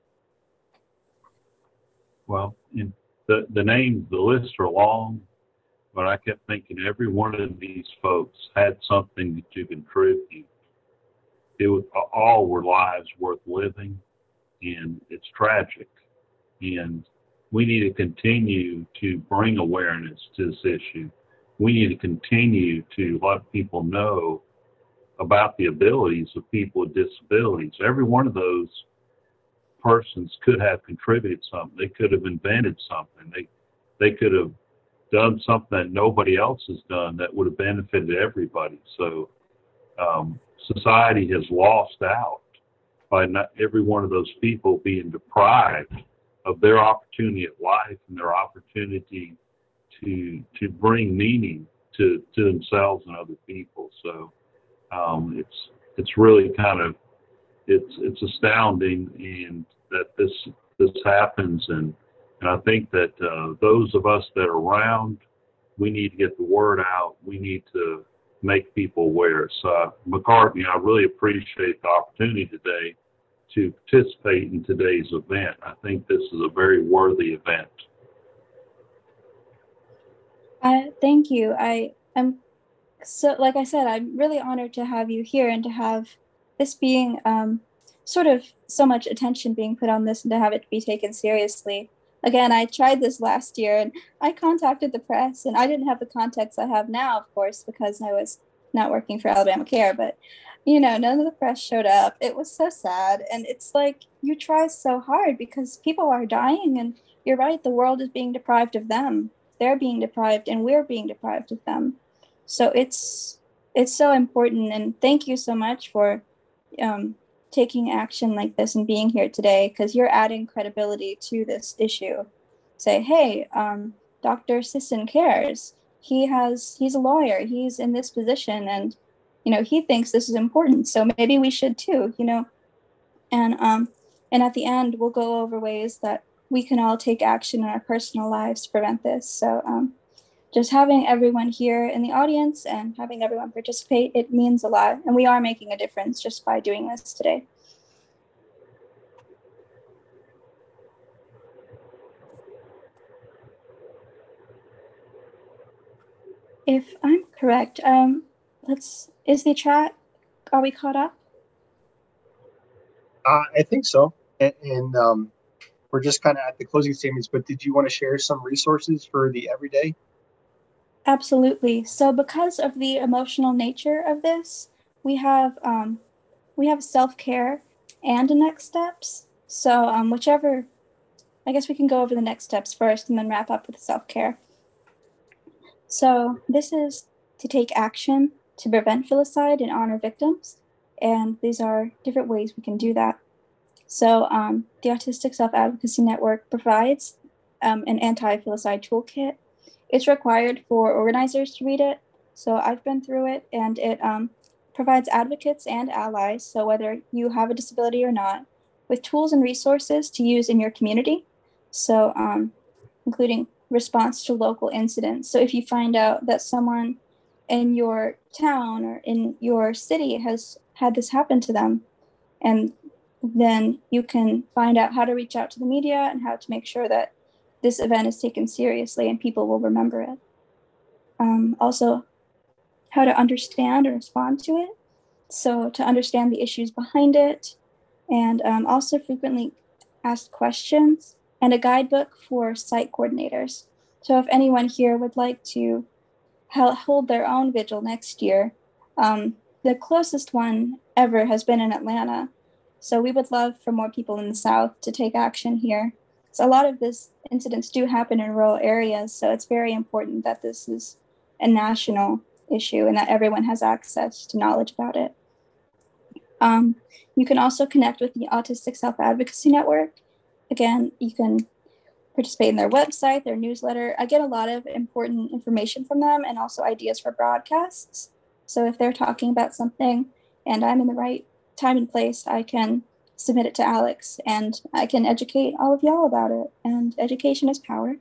Well, the names, the lists are long, but I kept thinking every one of these folks had something to contribute. All were lives worth living, and it's tragic. And we need to continue to bring awareness to this issue. We need to continue to let people know about the abilities of people with disabilities. Every one of those persons could have contributed something. They could have invented something. They could have done something that nobody else has done that would have benefited everybody. So society has lost out by not every one of those people being deprived of their opportunity at life and their opportunity to bring meaning to themselves and other people. So it's really kind of it's astounding and that this happens, and I think that those of us that are around, we need to get the word out. We need to make people aware. So McCartney, I really appreciate the opportunity today to participate in today's event. I think this is a very worthy event. Thank you. I'm so, like I said, I'm really honored to have you here and to have this being sort of so much attention being put on this and to have it be taken seriously. Again, I tried this last year and I contacted the press, and I didn't have the contacts I have now, of course, because I was not working for Alabama Care, but none of the press showed up. It was so sad. And it's like, you try so hard because people are dying, and you're right, the world is being deprived of them. They're being deprived and we're being deprived of them. So it's so important. And thank you so much for taking action like this and being here today, because you're adding credibility to this issue. Say, hey, Dr. Sisson cares. He's a lawyer. He's in this position, and he thinks this is important. So maybe we should too. And at the end, we'll go over ways that we can all take action in our personal lives to prevent this. So just having everyone here in the audience and having everyone participate, it means a lot. And we are making a difference just by doing this today. If I'm correct, is the chat, are we caught up? I think so. And we're just kind of at the closing statements, but did you want to share some resources for the everyday? Absolutely. So because of the emotional nature of this, we have self-care and next steps. So whichever, I guess we can go over the next steps first and then wrap up with self-care. So this is to take action to prevent filicide and honor victims. And these are different ways we can do that. So the Autistic Self-Advocacy Network provides an anti-filicide toolkit. It's required for organizers to read it. So I've been through it, and it provides advocates and allies, so whether you have a disability or not, with tools and resources to use in your community. So including response to local incidents. So if you find out that someone in your town or in your city has had this happen to them, and then you can find out how to reach out to the media and how to make sure that this event is taken seriously and people will remember it. Also, how to understand and respond to it. So to understand the issues behind it, and also frequently asked questions, and a guidebook for site coordinators. So if anyone here would like to hold their own vigil next year, the closest one ever has been in Atlanta. So we would love for more people in the South to take action here. So a lot of these incidents do happen in rural areas, so it's very important that this is a national issue and that everyone has access to knowledge about it. You can also connect with the Autistic Self-Advocacy Network. Again, you can participate in their website, their newsletter. I get a lot of important information from them and also ideas for broadcasts. So if they're talking about something and I'm in the right time and place, I can submit it to Alex and I can educate all of y'all about it. And education is power.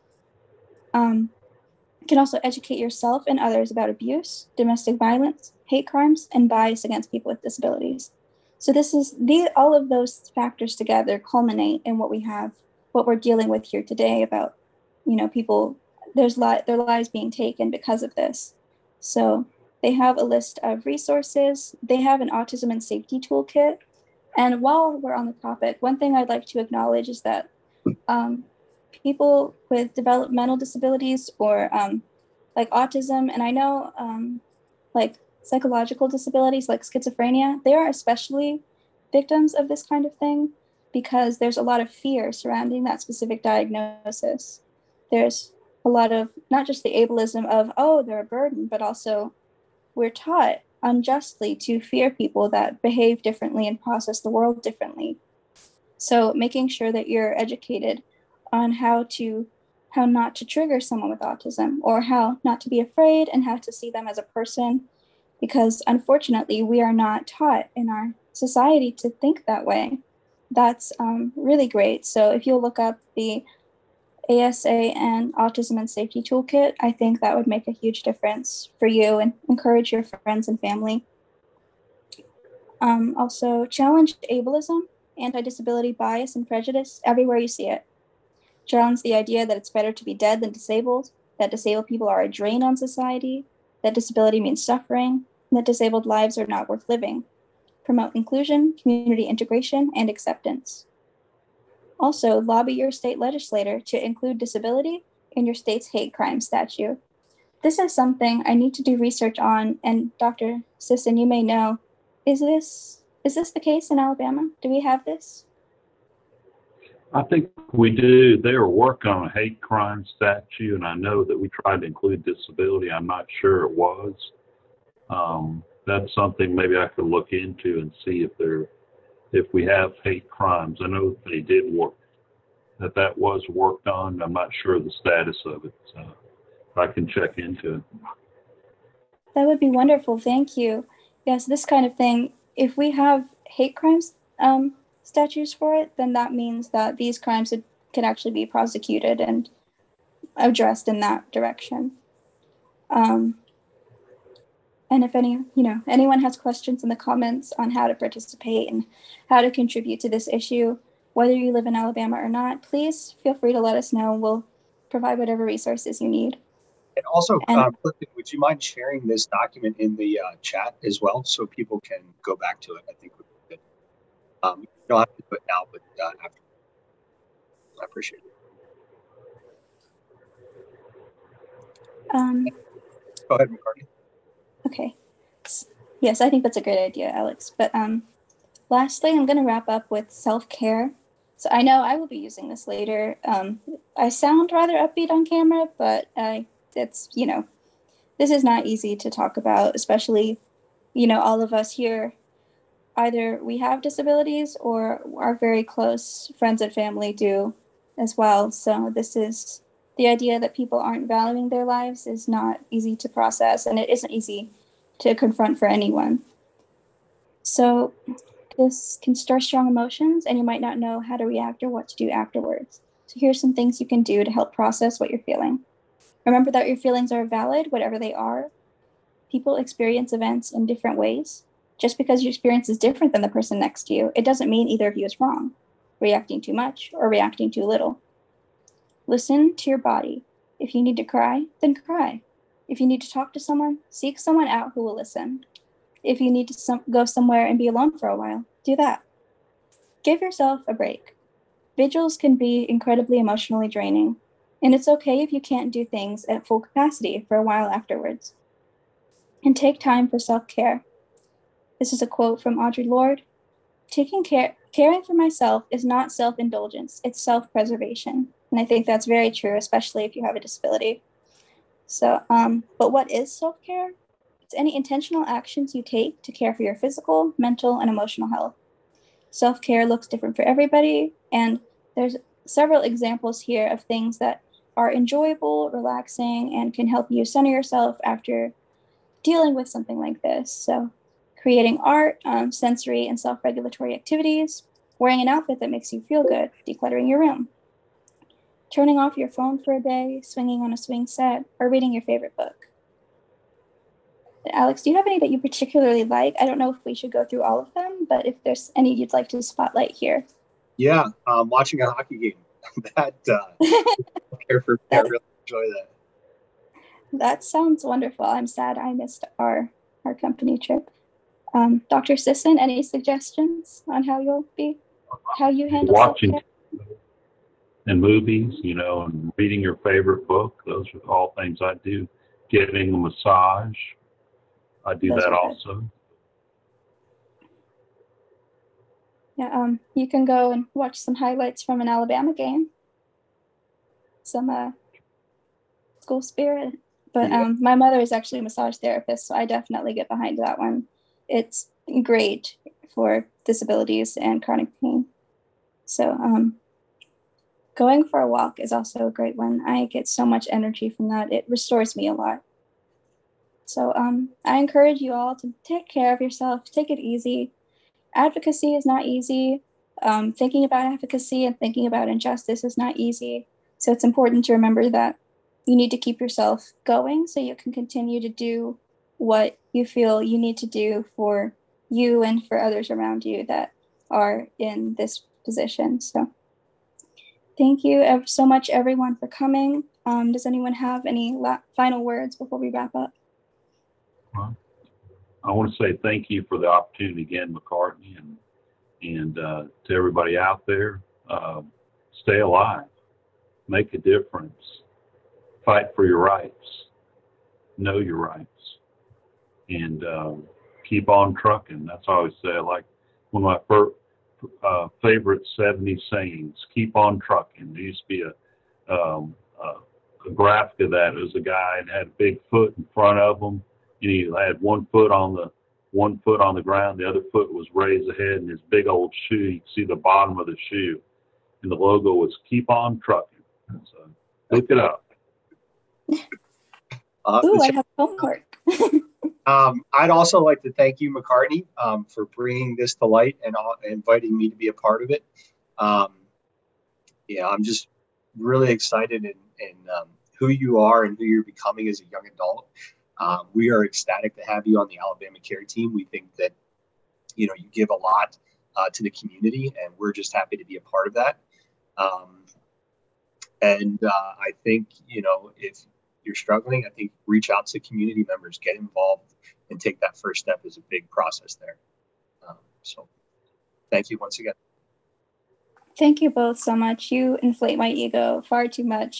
You can also educate yourself and others about abuse, domestic violence, hate crimes, and bias against people with disabilities. So all of those factors together culminate in what we're dealing with here today about, people, their lives being taken because of this. So they have a list of resources. They have an autism and safety toolkit. And while we're on the topic, one thing I'd like to acknowledge is that people with developmental disabilities or like autism, and I know like psychological disabilities like schizophrenia, they are especially victims of this kind of thing because there's a lot of fear surrounding that specific diagnosis. There's a lot of not just the ableism of, oh, they're a burden, but also we're taught unjustly to fear people that behave differently and process the world differently. So making sure that you're educated on how not to trigger someone with autism, or how not to be afraid and how to see them as a person, because unfortunately we are not taught in our society to think that way. That's really great. So if you'll look up the ASA and Autism and Safety Toolkit, I think that would make a huge difference for you and encourage your friends and family. Also, challenge ableism. anti-disability bias and prejudice everywhere you see it. Challenge the idea that it's better to be dead than disabled, that disabled people are a drain on society, that disability means suffering, and that disabled lives are not worth living. Promote inclusion, community integration, and acceptance. Also, lobby your state legislator to include disability in your state's hate crime statute. This is something I need to do research on, and Dr. Sisson, you may know, is this the case in Alabama? Do we have this? I think we do. They are working on a hate crime statute, and I know that we tried to include disability. I'm not sure it was. That's something maybe I could look into and see if we have hate crimes. I know they did work, that was worked on. I'm not sure of the status of it, so I can check into it. That would be wonderful. Thank you. Yes, this kind of thing. If we have hate crimes statutes for it, then that means that these crimes can actually be prosecuted and addressed in that direction. And if anyone has questions in the comments on how to participate and how to contribute to this issue, whether you live in Alabama or not, please feel free to let us know. We'll provide whatever resources you need. And also, Clifton, would you mind sharing this document in the chat as well so people can go back to it? I think would be good. You don't have to do it now, but after. I appreciate it. Go ahead, McCartney. Okay. Yes, I think that's a great idea, Alex. But lastly, I'm going to wrap up with self-care. So I know I will be using this later. I sound rather upbeat on camera, but this is not easy to talk about, especially, all of us here, either we have disabilities or our very close friends and family do as well. So this is the idea that people aren't valuing their lives is not easy to process, and it isn't easy to confront for anyone. So this can stir strong emotions, and you might not know how to react or what to do afterwards. So here's some things you can do to help process what you're feeling. Remember that your feelings are valid, whatever they are. People experience events in different ways. Just because your experience is different than the person next to you, it doesn't mean either of you is wrong, reacting too much or reacting too little. Listen to your body. If you need to cry, then cry. If you need to talk to someone, seek someone out who will listen. If you need to go somewhere and be alone for a while, do that. Give yourself a break. Vigils can be incredibly emotionally draining, and it's okay if you can't do things at full capacity for a while afterwards. And take time for self-care. This is a quote from Audre Lorde. Caring for myself is not self-indulgence, it's self-preservation. And I think that's very true, especially if you have a disability. So, but what is self-care? It's any intentional actions you take to care for your physical, mental, and emotional health. Self-care looks different for everybody, and there's several examples here of things that are enjoyable, relaxing, and can help you center yourself after dealing with something like this. So creating art, sensory and self-regulatory activities, wearing an outfit that makes you feel good, decluttering your room, turning off your phone for a day, swinging on a swing set, or reading your favorite book. Alex, do you have any that you particularly like? I don't know if we should go through all of them, but if there's any you'd like to spotlight here. Yeah, watching a hockey game. I really enjoy that. That sounds wonderful. I'm sad I missed our company trip. Dr. Sisson, any suggestions on how you handle watching self-care? And movies, and reading your favorite book. Those are all things I do. Getting a massage. I do that also. Yeah, you can go and watch some highlights from an Alabama game. Some school spirit. But my mother is actually a massage therapist, so I definitely get behind that one. It's great for disabilities and chronic pain. So going for a walk is also a great one. I get so much energy from that. It restores me a lot. So I encourage you all to take care of yourself, take it easy. Advocacy is not easy. Thinking about advocacy and thinking about injustice is not easy. So it's important to remember that you need to keep yourself going so you can continue to do what you feel you need to do for you and for others around you that are in this position. So thank you so much, everyone, for coming. Does anyone have any final words before we wrap up? Well, I want to say thank you for the opportunity again, McCartney, and to everybody out there. Stay alive, make a difference, fight for your rights, know your rights, and keep on trucking. That's all I always say. Like one of my favorite 70s sayings, keep on trucking. There used to be a graphic of that. It was a guy and had a big foot in front of him, and he had one foot on the ground, the other foot was raised ahead, and his big old shoe, you could see the bottom of the shoe, and the logo was keep on trucking. So look it up. Ooh, I have homework. I'd also like to thank you, McCartney, for bringing this to light and inviting me to be a part of it. I'm just really excited in who you are and who you're becoming as a young adult. We are ecstatic to have you on the Alabama Care team. We think that, you give a lot to the community, and we're just happy to be a part of that. I think, if you're struggling, I think reach out to community members, get involved, and take that first step is a big process there. So thank you once again. Thank you both so much. You inflate my ego far too much.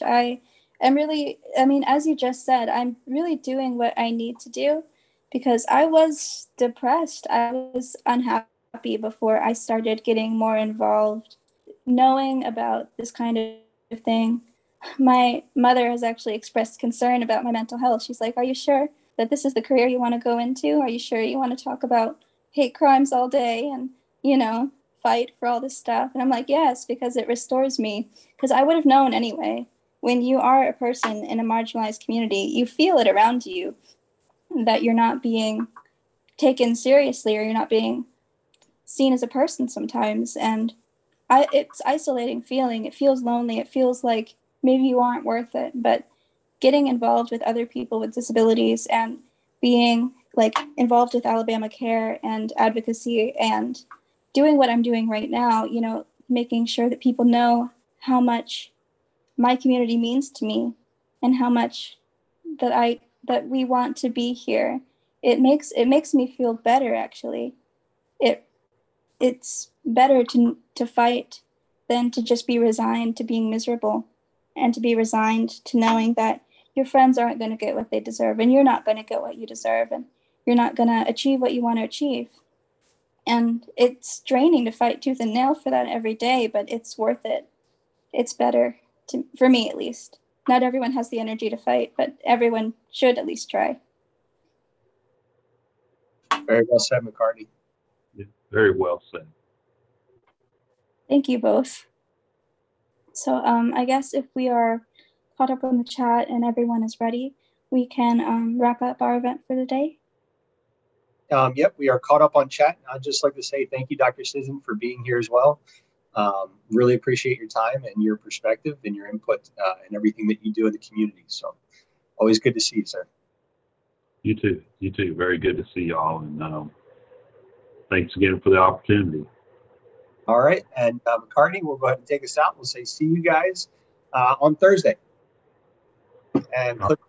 As you just said, I'm really doing what I need to do because I was depressed. I was unhappy before I started getting more involved, knowing about this kind of thing. My mother has actually expressed concern about my mental health. She's like, are you sure that this is the career you want to go into? Are you sure you want to talk about hate crimes all day and, fight for all this stuff? And I'm like, yes, because it restores me. Because I would have known anyway. When you are a person in a marginalized community, you feel it around you that you're not being taken seriously or you're not being seen as a person sometimes. And it's isolating feeling. It feels lonely. It feels like maybe you aren't worth it. But getting involved with other people with disabilities and being involved with Alabama Care and advocacy and doing what I'm doing right now, making sure that people know how much my community means to me and how much that we want to be here. It makes me feel better, actually. It's better to fight than to just be resigned to being miserable and to be resigned to knowing that your friends aren't going to get what they deserve and you're not going to get what you deserve and you're not going to achieve what you want to achieve. And it's draining to fight tooth and nail for that every day, but it's worth it. It's better, for me at least. Not everyone has the energy to fight, but everyone should at least try. Very well said, McCartney. Yeah, very well said. Thank you both. So I guess if we are caught up on the chat and everyone is ready, we can wrap up our event for the day. Yep, we are caught up on chat. I'd just like to say thank you, Dr. Sisson, for being here as well. Really appreciate your time and your perspective and your input and everything that you do in the community. So always good to see you, sir. You too. Very good to see y'all. And thanks again for the opportunity. All right. And McCartney, we'll go ahead and take us out. We'll say see you guys on Thursday. And click